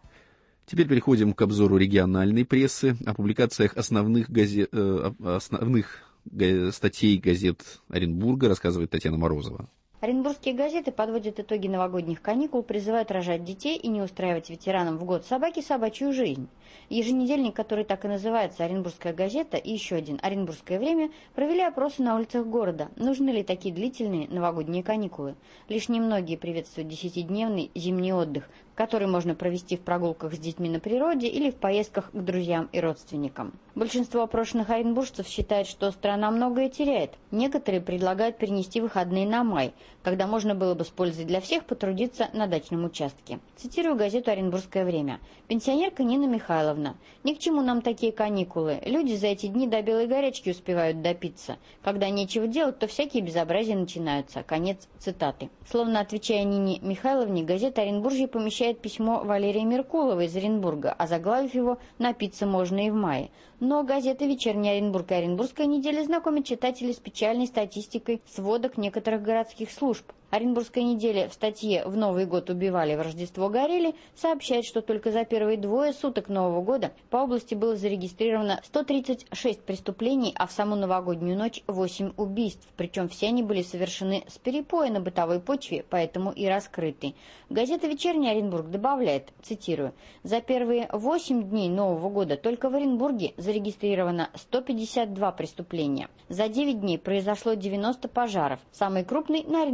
S2: Теперь переходим к обзору региональной прессы, о публикациях основных, газет, э, основных статей газет Оренбурга рассказывает Татьяна Морозова.
S6: Оренбургские газеты подводят итоги новогодних каникул, призывают рожать детей и не устраивать ветеранам в год собаки собачью жизнь. Еженедельник, который так и называется «Оренбургская газета», и еще один «Оренбургское время» провели опросы на улицах города. Нужны ли такие длительные новогодние каникулы? Лишь немногие приветствуют десятидневный зимний отдых, который можно провести в прогулках с детьми на природе или в поездках к друзьям и родственникам. Большинство опрошенных оренбуржцев считает, что страна многое теряет. Некоторые предлагают перенести выходные на май, когда можно было бы с пользой для всех потрудиться на дачном участке. Цитирую газету «Оренбургское время». Пенсионерка Нина Михайловна. «Ни к чему нам такие каникулы. Люди за эти дни до белой горячки успевают допиться. Когда нечего делать, то всякие безобразия начинаются». Конец цитаты. Словно отвечая Нине Михайловне, газета «Оренбуржье» помещает письмо Валерии Меркуловой из Оренбурга, озаглавив его «Напиться можно и в мае». Но газеты «Вечерний Оренбург» и «Оренбургская неделя» знакомят читателей с печальной статистикой сводок некоторых городских служб. Оренбургская неделя в статье «В Новый год убивали, в Рождество горели» сообщает, что только за первые двое суток Нового года по области было зарегистрировано сто тридцать шесть преступлений, а в саму новогоднюю ночь восемь убийств. Причем все они были совершены с перепоя на бытовой почве, поэтому и раскрыты. Газета «Вечерний Оренбург» добавляет, цитирую, «За первые восемь дней Нового года только в Оренбурге зарегистрировано сто пятьдесят два преступления. За девять дней произошло девяносто пожаров. Самый крупный на Оренбургском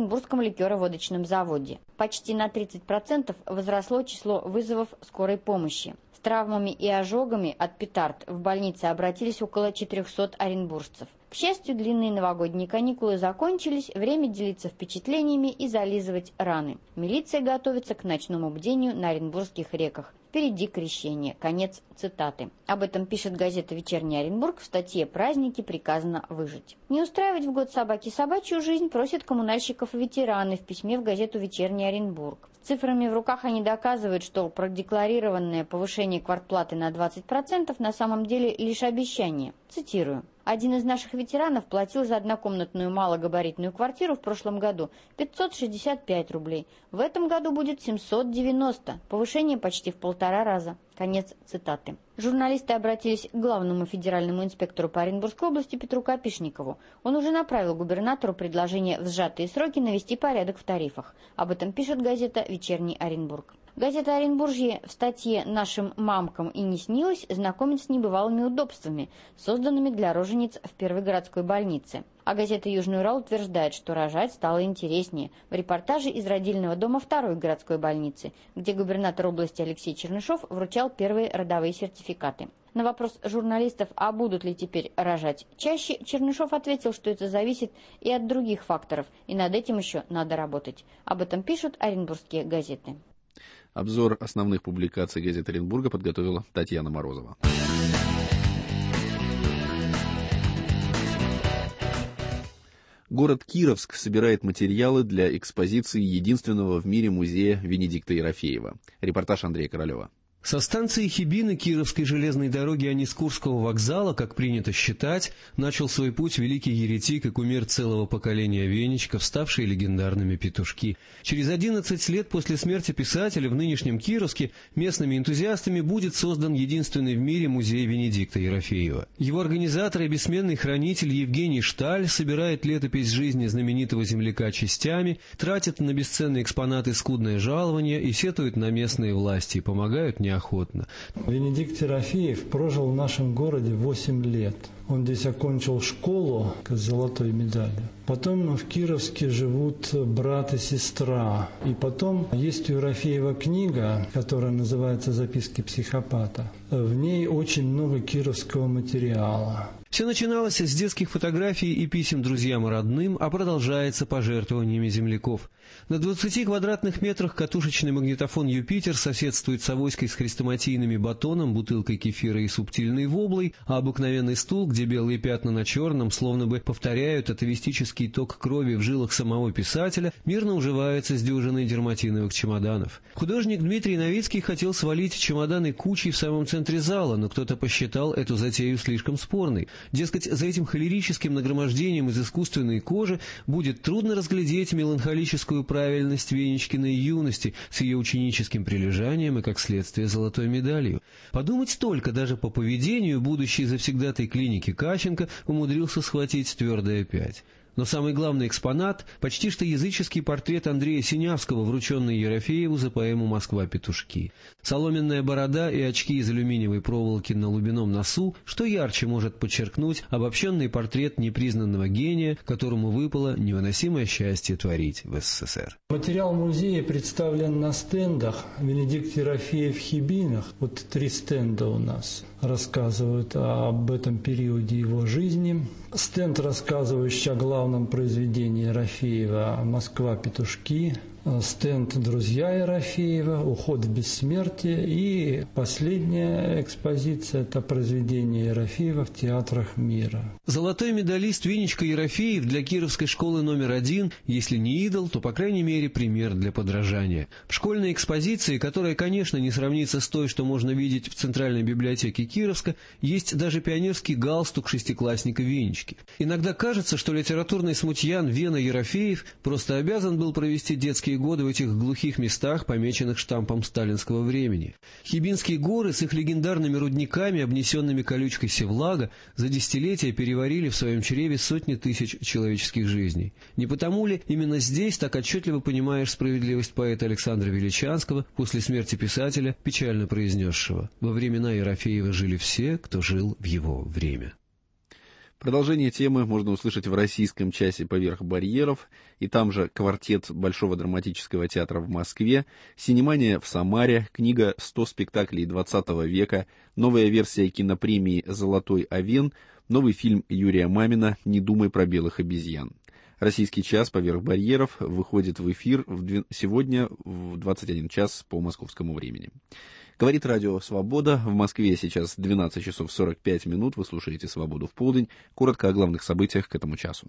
S6: ликероводочном заводе. Почти на тридцать процентов возросло число вызовов скорой помощи. С травмами и ожогами от петард в больнице обратились около четырехсот оренбуржцев. К счастью, длинные новогодние каникулы закончились, время делиться впечатлениями и зализывать раны. Милиция готовится к ночному бдению на оренбургских реках. Впереди крещение. Конец цитаты. Об этом пишет газета «Вечерний Оренбург» в статье «Праздники приказано выжить». Не устраивать в год собаки собачью жизнь просят коммунальщиков и ветераны в письме в газету «Вечерний Оренбург». Цифрами в руках они доказывают, что продекларированное повышение квартплаты на двадцать процентов на самом деле лишь обещание. Цитирую. Один из наших ветеранов платил за однокомнатную малогабаритную квартиру в прошлом году пятьсот шестьдесят пять рублей. В этом году будет семьсот девяносто. Повышение почти в полтора раза. Конец цитаты. Журналисты обратились к главному федеральному инспектору по Оренбургской области Петру Капишникову. Он уже направил губернатору предложение в сжатые сроки навести порядок в тарифах. Об этом пишет газета «Вечерний Оренбург». Газета «Оренбуржье» в статье «Нашим мамкам и не снилось» знакомит с небывалыми удобствами, созданными для рожениц в первой городской больнице. А газета «Южный Урал» утверждает, что рожать стало интереснее. В репортаже из родильного дома второй городской больницы, где губернатор области Алексей Чернышов вручал первые родовые сертификаты. На вопрос журналистов, а будут ли теперь рожать чаще, Чернышов ответил, что это зависит и от других факторов, и над этим еще надо работать. Об этом пишут оренбургские газеты.
S2: Обзор основных публикаций газеты Оренбурга подготовила Татьяна Морозова. Город Кировск собирает материалы для экспозиции единственного в мире музея Венедикта Ерофеева. Репортаж Андрея Королева.
S7: Со станции Хибины Кировской железной дороги Анискурского вокзала, как принято считать, начал свой путь великий еретик и кумир целого поколения веничков, ставшие легендарными петушки. Через одиннадцать лет после смерти писателя в нынешнем Кировске местными энтузиастами будет создан единственный в мире музей Венедикта Ерофеева. Его организатор и бессменный хранитель Евгений Шталь собирает летопись жизни знаменитого земляка частями, тратит на бесценные экспонаты скудное жалование и сетует на местные власти, помогают неохотно. Охотно.
S8: Венедикт Ерофеев прожил в нашем городе восемь лет. Он здесь окончил школу с золотой медалью. Потом в Кировске живут брат и сестра. И потом есть у Ерофеева книга, которая называется «Записки психопата». В ней очень много кировского материала.
S7: Все начиналось с детских фотографий и писем друзьям и родным, а продолжается пожертвованиями земляков. На двадцати квадратных метрах катушечный магнитофон «Юпитер» соседствует с авоськой с хрестоматийными батоном, бутылкой кефира и субтильной воблой, а обыкновенный стул, где белые пятна на черном, словно бы повторяют атовистический ток крови в жилах самого писателя, мирно уживается с дюжиной дерматиновых чемоданов. Художник Дмитрий Новицкий хотел свалить чемоданы кучей в самом центре зала, но кто-то посчитал эту затею слишком спорной. Дескать, за этим холерическим нагромождением из искусственной кожи будет трудно разглядеть меланхолическую правильность Венечкиной юности с ее ученическим прилежанием и, как следствие, золотой медалью. Подумать только, даже по поведению будущий завсегдатай клиники Кащенко умудрился схватить твердая пять. Но самый главный экспонат – почти что языческий портрет Андрея Синявского, врученный Ерофееву за поэму «Москва-петушки». Соломенная борода и очки из алюминиевой проволоки на лубином носу, что ярче может подчеркнуть обобщенный портрет непризнанного гения, которому выпало невыносимое счастье творить в СССР.
S8: Материал музея представлен на стендах. Венедикт Ерофеев в Хибинах. Вот три стенда у нас рассказывают об этом периоде его жизни. Стенд, рассказывающий о главном произведении Ерофеева «Москва-петушки». Стенд «Друзья Ерофеева», «Уход в бессмертие». И последняя экспозиция – это произведение Ерофеева в театрах мира.
S7: Золотой медалист Венечка Ерофеев для Кировской школы номер один, если не идол, то, по крайней мере, пример для подражания. В школьной экспозиции, которая, конечно, не сравнится с той, что можно видеть в Центральной библиотеке Кировска, есть даже пионерский галстук шестиклассника Венечки. Иногда кажется, что литературный смутьян Вена Ерофеев просто обязан был провести детские годы в этих глухих местах, помеченных штампом сталинского времени. Хибинские горы с их легендарными рудниками, обнесенными колючкой севлага, за десятилетия переварили в своем чреве сотни тысяч человеческих жизней. Не потому ли именно здесь так отчетливо понимаешь справедливость поэта Александра Величанского после смерти писателя, печально произнесшего: «Во времена Ерофеева жили все, кто жил в его время».
S2: Продолжение темы можно услышать в российском часе «Поверх барьеров», и там же квартет Большого драматического театра в Москве, «Синемания» в Самаре, книга «сто спектаклей двадцатого века», новая версия кинопремии «Золотой овен», новый фильм Юрия Мамина «Не думай про белых обезьян». Российский час «Поверх барьеров» выходит в эфир в дв... сегодня в двадцать один час по московскому времени. Говорит радио «Свобода». В Москве сейчас двенадцать часов сорок пять минут. Вы слушаете «Свободу в полдень». Коротко о главных событиях к этому часу.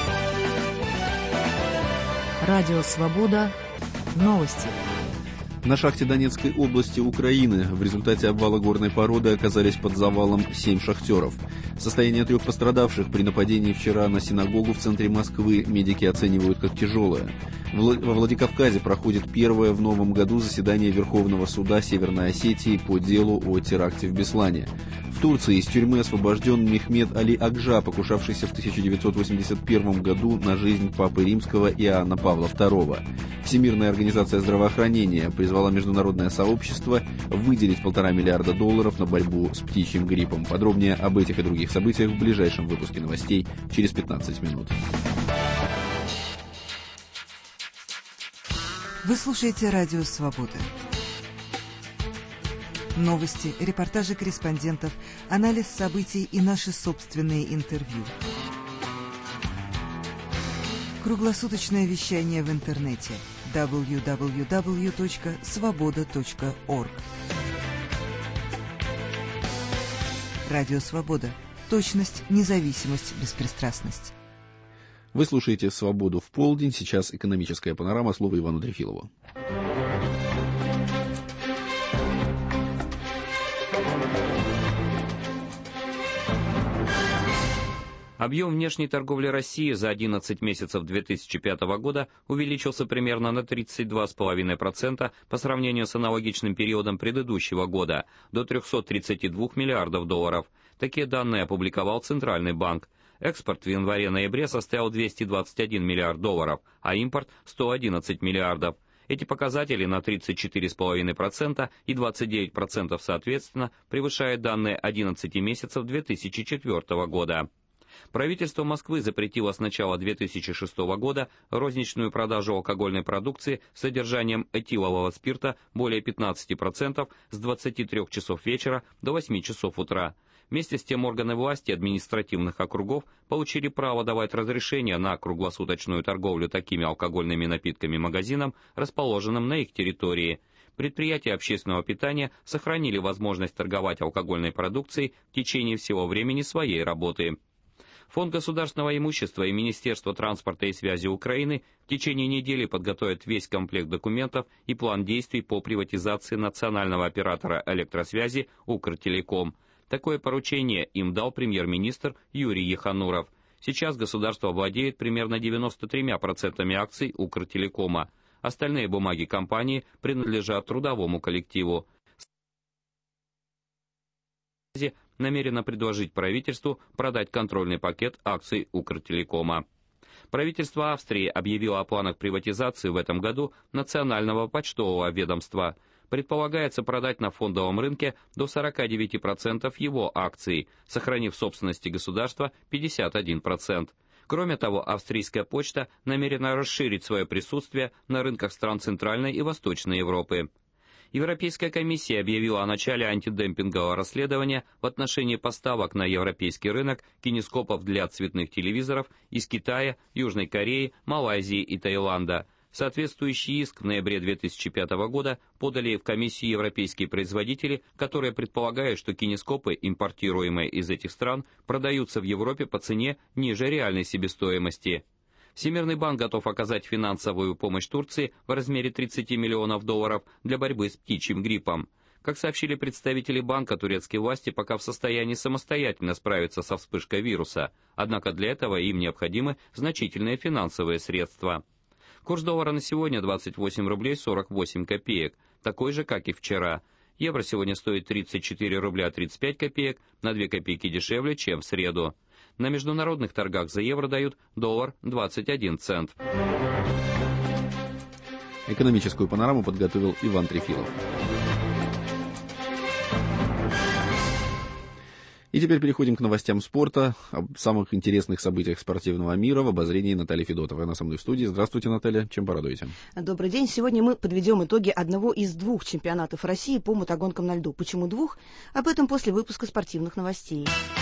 S1: Радио «Свобода». Новости.
S2: На шахте Донецкой области Украины в результате обвала горной породы оказались под завалом семь шахтеров. Состояние трех пострадавших при нападении вчера на синагогу в центре Москвы медики оценивают как тяжелое. Во Владикавказе проходит первое в новом году заседание Верховного суда Северной Осетии по делу о теракте в Беслане. В Турции из тюрьмы освобожден Мехмед Али Акжа, покушавшийся в тысяча девятьсот восемьдесят первом году на жизнь Папы Римского Иоанна Павла второго. Всемирная организация здравоохранения призвала международное сообщество выделить полтора миллиарда долларов на борьбу с птичьим гриппом. Подробнее об этих и других событиях в ближайшем выпуске новостей через пятнадцать минут.
S9: Вы слушаете радио «Свобода». Новости, репортажи корреспондентов, анализ событий и наши собственные интервью. Круглосуточное вещание в интернете дабл ю дабл ю дабл ю точка свобода точка орг. Радио «Свобода». Точность, независимость, беспристрастность.
S2: Вы слушаете «Свободу в полдень». Сейчас экономическая панорама. Слово Ивану Дрефилову.
S10: Объем внешней торговли России за одиннадцать месяцев две тысячи пятого года увеличился примерно на тридцать два целых пять десятых процента по сравнению с аналогичным периодом предыдущего года, до трехсот тридцати двух миллиардов долларов. Такие данные опубликовал Центральный банк. Экспорт в январе-ноябре составил двести двадцать один миллиард долларов, а импорт – сто одиннадцать миллиардов. Эти показатели на тридцать четыре целых пять десятых процента и двадцать девять процентов соответственно превышают данные одиннадцати месяцев две тысячи четвёртого года. Правительство Москвы запретило с начала две тысячи шестого года розничную продажу алкогольной продукции с содержанием этилового спирта более пятнадцати процентов с двадцати трёх часов вечера до восьми часов утра. Вместе с тем органы власти административных округов получили право давать разрешение на круглосуточную торговлю такими алкогольными напитками магазинам, расположенным на их территории. Предприятия общественного питания сохранили возможность торговать алкогольной продукцией в течение всего времени своей работы. Фонд государственного имущества и Министерство транспорта и связи Украины в течение недели подготовят весь комплект документов и план действий по приватизации национального оператора электросвязи «Укртелеком». Такое поручение им дал премьер-министр Юрий Ехануров. Сейчас государство владеет примерно девяноста тремя процентами акций «Укртелекома». Остальные бумаги компании принадлежат трудовому коллективу. Намерено предложить правительству продать контрольный пакет акций Укртелекома. Правительство Австрии объявило о планах приватизации в этом году национального почтового ведомства. Предполагается продать на фондовом рынке до сорока девяти процентов его акций, сохранив в собственности государства пятьдесят один процент. Кроме того, австрийская почта намерена расширить свое присутствие на рынках стран Центральной и Восточной Европы. Европейская комиссия объявила о начале антидемпингового расследования в отношении поставок на европейский рынок кинескопов для цветных телевизоров из Китая, Южной Кореи, Малайзии и Таиланда. Соответствующий иск в ноябре две тысячи пятого года подали в комиссию европейские производители, которые предполагают, что кинескопы, импортируемые из этих стран, продаются в Европе по цене ниже реальной себестоимости. Всемирный банк готов оказать финансовую помощь Турции в размере тридцати миллионов долларов для борьбы с птичьим гриппом. Как сообщили представители банка, турецкие власти пока в состоянии самостоятельно справиться со вспышкой вируса, однако для этого им необходимы значительные финансовые средства. Курс доллара на сегодня двадцать восемь рублей сорок восемь копеек, такой же, как и вчера. Евро сегодня стоит тридцать четыре рубля тридцать пять копеек, на две копейки дешевле, чем в среду. На международных торгах за евро дают доллар двадцать один цент.
S2: Экономическую панораму подготовил Иван Трефилов. И теперь переходим к новостям спорта, о самых интересных событиях спортивного мира в обозрении Натальи Федотовой. Она со мной в студии. Здравствуйте, Наталья. Чем порадуете?
S11: Добрый день. Сегодня мы подведем итоги одного из двух чемпионатов России по мотогонкам на льду. Почему двух? Об этом после выпуска спортивных новостей.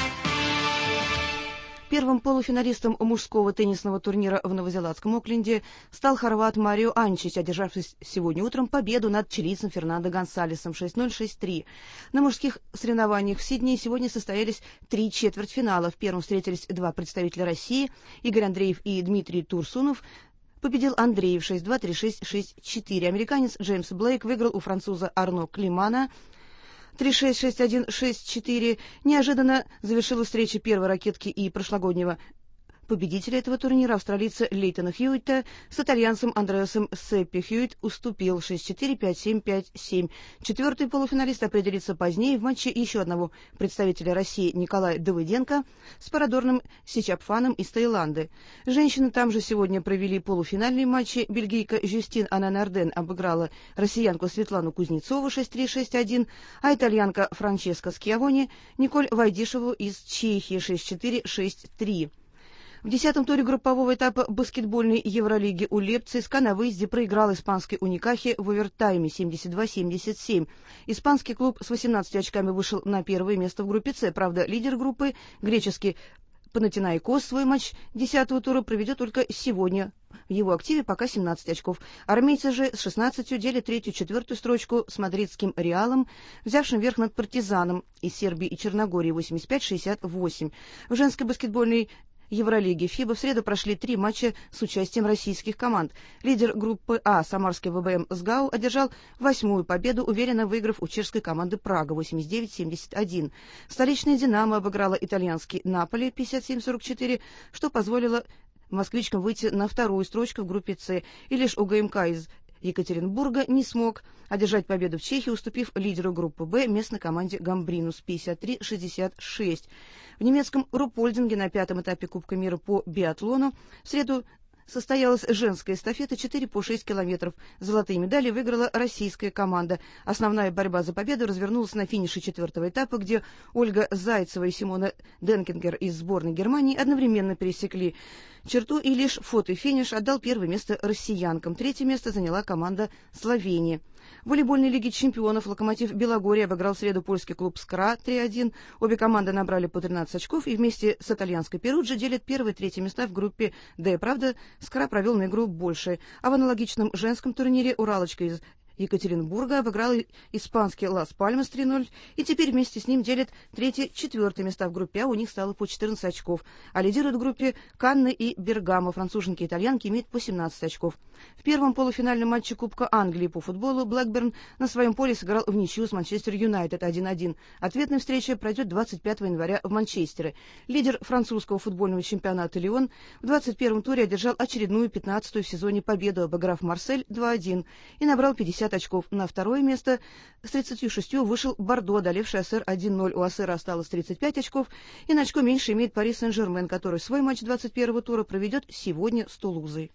S11: Первым полуфиналистом мужского теннисного турнира в новозеландском Окленде стал хорват Марио Анчич, одержавший сегодня утром победу над чилийцем Фернандо Гонсалесом шесть ноль шесть три. На мужских соревнованиях в Сиднее сегодня состоялись три четвертьфинала. В первом встретились два представителя России – Игорь Андреев и Дмитрий Турсунов. Победил Андреев шесть два три шесть шесть четыре. Американец Джеймс Блейк выиграл у француза Арно Климана три шесть шесть один шесть четыре. Неожиданно завершилась встреча первой ракетки и прошлогоднего победителя этого турнира, австралийца Лейтона Хьюитта, с итальянцем Андреасом Сеппи. Хьюитт уступил шесть четыре пять семь пять семь. Четвертый полуфиналист определится позднее в матче еще одного представителя России Николая Давыденко с Парадорным Сичапфаном из Таиланда. Женщины там же сегодня провели полуфинальные матчи. Бельгийка Жюстин Ананарден обыграла россиянку Светлану Кузнецову шесть три шесть один, а итальянка Франческа Скьявони Николь Вайдишеву из Чехии шесть четыре шесть три. В десятом туре группового этапа баскетбольной Евролиги у Леп ЦСКА на выезде проиграл испанской Уникахе в овертайме семьдесят два семьдесят семь. Испанский клуб с восемнадцатью очками вышел на первое место в группе С. Правда, лидер группы, греческий Панатинаикос, свой матч десятого тура проведет только сегодня. В его активе пока семнадцать очков. Армейцы же с шестнадцатью делят третью-четвертую строчку с мадридским Реалом, взявшим верх над Партизаном из Сербии и Черногории восемьдесят пять шестьдесят восемь. В женской баскетбольной Евролиги ФИБА в среду прошли три матча с участием российских команд. Лидер группы А, самарский ВБМ «Сгау», одержал восьмую победу, уверенно выиграв у чешской команды «Прага» восемьдесят девять семьдесят один. Столичная «Динамо» обыграла итальянский «Наполи» пятьдесят семь сорок четыре, что позволило москвичкам выйти на вторую строчку в группе С. И лишь УГМК из Екатеринбурга не смог одержать победу в Чехии, уступив лидеру группы Б местной команде «Гамбринус» пятьдесят три шестьдесят шесть. В немецком Руппольдинге на пятом этапе Кубка мира по биатлону в среду состоялась женская эстафета четыре по шесть километров. Золотые медали выиграла российская команда. Основная борьба за победу развернулась на финише четвертого этапа, где Ольга Зайцева и Симона Денкингер из сборной Германии одновременно пересекли черту, и лишь фото-финиш отдал первое место россиянкам. Третье место заняла команда Словении. В волейбольной лиге чемпионов «Локомотив» Белогорье обыграл в среду польский клуб «Скра» три один. Обе команды набрали по тринадцать очков и вместе с итальянской «Перуджи» делят первые и третье места в группе «Д». Правда, «Скра» провел на игру больше. А в аналогичном женском турнире «Уралочка» из Екатеринбурга обыграл испанский «Лас-Пальмас» три ноль, и теперь вместе с ним делят третье-четвертое места в группе А, у них стало по четырнадцать очков. А лидируют в группе Канны и Бергамо. Француженки и итальянки имеют по семнадцать очков. В первом полуфинальном матче Кубка Англии по футболу Блэкберн на своем поле сыграл в ничью с Манчестер Юнайтед один один. Ответная встреча пройдет двадцать пятого января в Манчестере. Лидер французского футбольного чемпионата Лион в двадцать первом туре одержал очередную пятнадцатую в сезоне победу, обыграв Марсель два один, и набрал пятьдесят очков. На второе место с тридцатью шестью вышел Бордо, одолевший АСР один ноль. У АСР осталось тридцать пять очков, и на очко меньше имеет Пари Сен-Жермен, который свой матч двадцать первого тура проведет сегодня с Тулузой.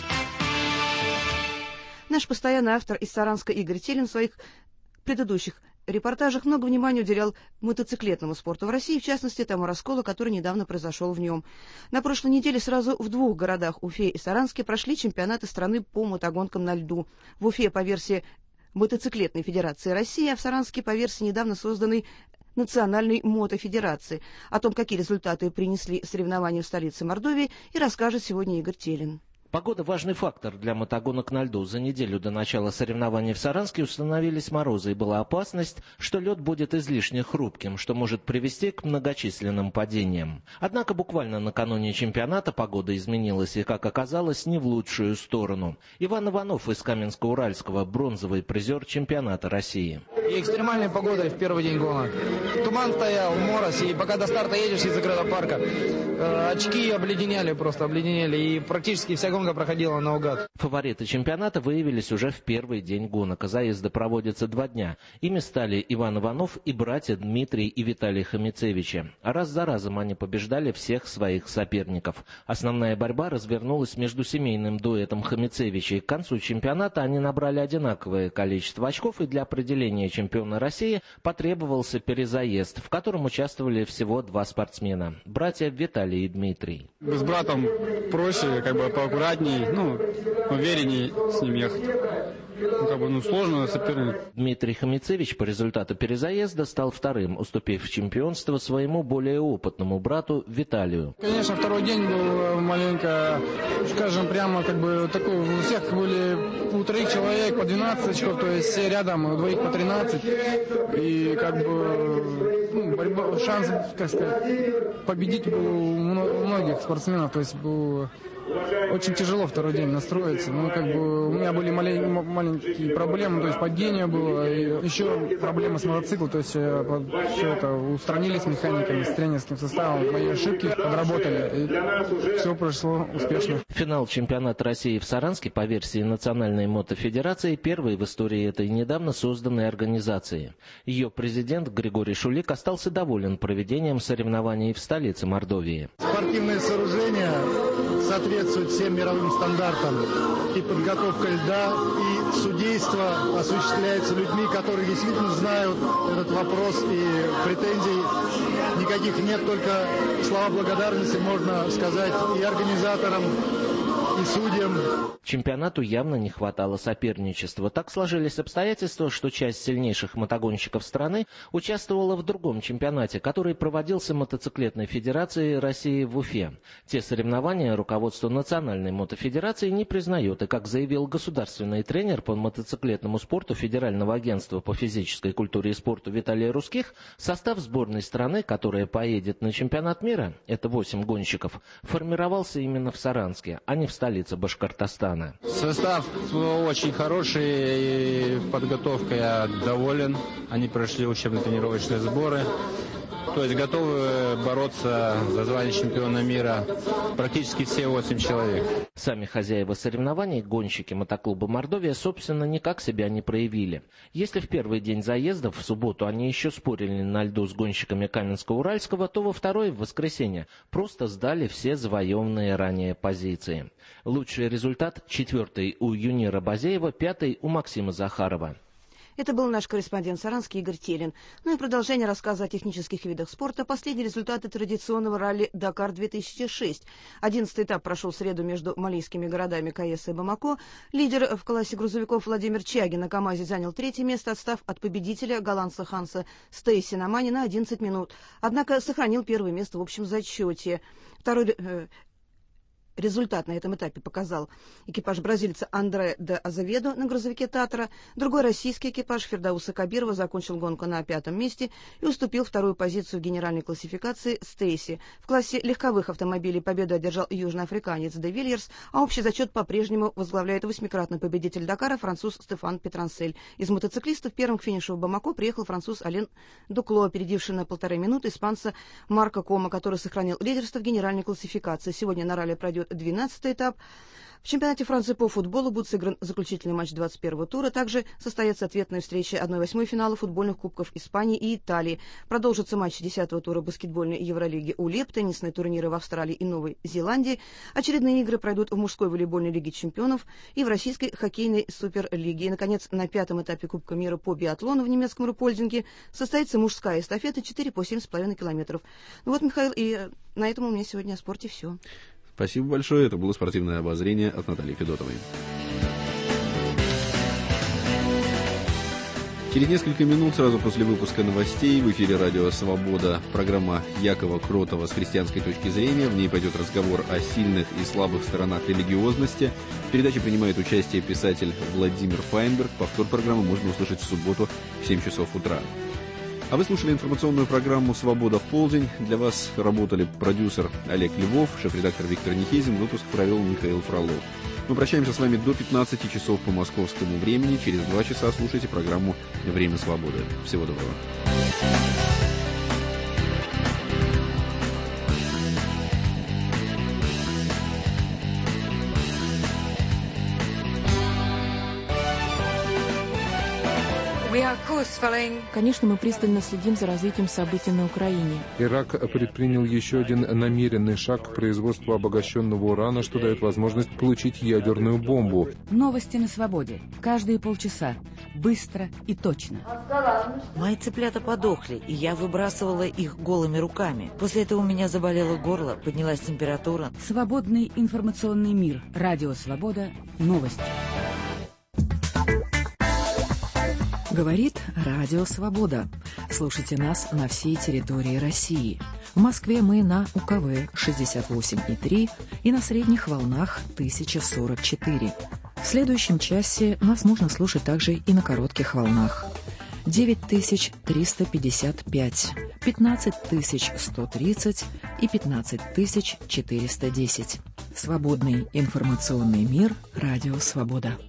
S11: Наш постоянный автор из Саранска Игорь Телин в своих предыдущих репортажах много внимания уделял мотоциклетному спорту в России, в частности, тому расколу, который недавно произошел в нем. На прошлой неделе сразу в двух городах, Уфе и Саранске, прошли чемпионаты страны по мотогонкам на льду. В Уфе по версии Мотоциклетной федерации России, а в Саранске по версии недавно созданной Национальной мотофедерации. О том, какие результаты принесли соревнования в столице Мордовии, и расскажет сегодня Игорь Телин.
S12: Погода – важный фактор для мотогонок на льду. За неделю до начала соревнований в Саранске установились морозы, и была опасность, что лед будет излишне хрупким, что может привести к многочисленным падениям. Однако буквально накануне чемпионата погода изменилась и, как оказалось, не в лучшую сторону. Иван Иванов из Каменска-Уральского, бронзовый призер чемпионата России.
S13: И экстремальной погодой в первый день гонок. Туман стоял, мороз, и пока до старта едешь из закрытого парка, э, очки обледенели, просто обледенели, и практически вся гонка гонка проходила наугад.
S12: Фавориты чемпионата выявились уже в первый день гонок. Заезды проводятся два дня. Ими стали Иван Иванов и братья Дмитрий и Виталий Хомицевичи. Раз за разом они побеждали всех своих соперников. Основная борьба развернулась между семейным дуэтом Хомицевичей. К концу чемпионата они набрали одинаковое количество очков, и для определения чемпиона России потребовался перезаезд, в котором участвовали всего два спортсмена. Братья Виталий и Дмитрий.
S14: С братом проще, как бы поаккуратней, ну, уверенней с ним ехать. Ну, как бы, ну, сложно соперник.
S12: Дмитрий Хомицевич по результату перезаезда стал вторым, уступив в чемпионство своему более опытному брату Виталию.
S13: Конечно, второй день был маленько, скажем прямо, как бы такой, у всех были у троих человек по двенадцать очков, то есть все рядом, у двоих по тринадцать. И как бы ну, борьба, шанс, как сказать, победить был у многих спортсменов, то есть был очень тяжело второй день настроиться. Ну, как бы у меня были малень, маленькие проблемы, то есть падение было, и еще проблемы с мотоциклом, то есть все это устранили с механиками, с тренерским составом, мои ошибки подработали, и все прошло успешно.
S12: Финал чемпионата России в Саранске по версии Национальной мотофедерации первый в истории этой недавно созданной организации. Ее президент Григорий Шулик остался доволен проведением соревнований в столице Мордовии.
S15: Спортивное сооружение соответствует всем мировым стандартам. И подготовка льда, и судейство осуществляется людьми, которые действительно знают этот вопрос, и претензий никаких нет, только слова благодарности можно сказать и организаторам, и судьям.
S12: Чемпионату явно не хватало соперничества. Так сложились обстоятельства, что часть сильнейших мотогонщиков страны участвовала в другом чемпионате, который проводился мотоциклетной федерацией России в Уфе. Те соревнования руководство Национальной мотофедерации не признает, и, как заявил государственный тренер по мотоциклетному спорту Федерального агентства по физической культуре и спорту Виталий Русских, состав сборной страны, которая поедет на чемпионат мира, это восемь гонщиков, формировался именно в Саранске, а не в столице Башкортостана.
S14: Состав очень хороший, и подготовкой я доволен. Они прошли учебно-тренировочные сборы. То есть готовы бороться за звание чемпиона мира практически все восемь человек.
S12: Сами хозяева соревнований, гонщики мотоклуба «Мордовия», собственно, никак себя не проявили. Если в первый день заездов, в субботу, они еще спорили на льду с гонщиками Каменска-Уральского, то во второй, в воскресенье, просто сдали все завоеванные ранее позиции. Лучший результат – четвертый у Юнира Базеева, пятый у Максима Захарова.
S11: Это был наш корреспондент Саранск Игорь Телин. Ну и продолжение рассказа о технических видах спорта. Последние результаты традиционного ралли «Дакар-две тысячи шесть». Одиннадцатый этап прошел в среду между малийскими городами Каэс и Бамако. Лидер в классе грузовиков Владимир Чагин на КамАЗе занял третье место, отстав от победителя голландца Ханса Стейси на Мане на одиннадцать минут. Однако сохранил первое место в общем зачете. Второй... Э, Результат на этом этапе показал экипаж бразильца Андре де Азаведо на грузовике «Татра». Другой российский экипаж Фердауса Кабирова закончил гонку на пятом месте и уступил вторую позицию в генеральной классификации Стейси. В классе легковых автомобилей победу одержал южноафриканец де Вильерс, а общий зачет по-прежнему возглавляет восьмикратный победитель Дакара француз Стефан Петрансель. Из мотоциклистов первым к финишу в Бамако приехал француз Ален Дукло, опередивший на полторы минуты испанца Марко Кома, который сохранил лидерство в генеральной классификации. Сегодня на ралли пройдет двенадцатый этап. В чемпионате Франции по футболу будет сыгран заключительный матч двадцать первого тура. Также состоятся ответные встречи одной восьмой финала футбольных кубков Испании и Италии. Продолжится матч десятого тура баскетбольной Евролиги УЛЕП, теннисные турниры в Австралии и Новой Зеландии. Очередные игры пройдут в мужской волейбольной лиге чемпионов и в российской хоккейной суперлиге. И, наконец, на пятом этапе Кубка мира по биатлону в немецком Рупольдинге состоится мужская эстафета четыре по семь с половиной километров. Ну вот, Михаил, и на этом у меня сегодня о спорте все.
S2: Спасибо большое. Это было спортивное обозрение от Натальи Федотовой. Через несколько минут, сразу после выпуска новостей, в эфире радио «Свобода» программа Якова Кротова «С христианской точки зрения». В ней пойдет разговор о сильных и слабых сторонах религиозности. В передаче принимает участие писатель Владимир Файнберг. Повтор программы можно услышать в субботу в семь часов утра. А вы слушали информационную программу «Свобода в полдень». Для вас работали продюсер Олег Львов, шеф-редактор Виктор Нихизин, выпуск провел Михаил Фролов. Мы прощаемся с вами до пятнадцати часов по московскому времени. Через два часа слушайте программу «Время свободы». Всего доброго.
S1: Конечно, мы пристально следим за развитием событий на Украине.
S16: Ирак предпринял еще один намеренный шаг к производству обогащенного урана, что дает возможность получить ядерную бомбу.
S1: Новости на свободе. Каждые полчаса. Быстро и точно.
S17: Мои цыплята подохли, и я выбрасывала их голыми руками. После этого у меня заболело горло, поднялась температура.
S1: Свободный информационный мир. Радио «Свобода». Новости. Говорит Радио «Свобода». Слушайте нас на всей территории России. В Москве мы на У Ка Вэ шестьдесят восемь и три и на средних волнах тысяча сорок четыре. В следующем часе нас можно слушать также и на коротких волнах. девять тысяч триста пятьдесят пять, пятнадцать тысяч сто тридцать и пятнадцать тысяч четыреста десять. Свободный информационный мир. Радио «Свобода».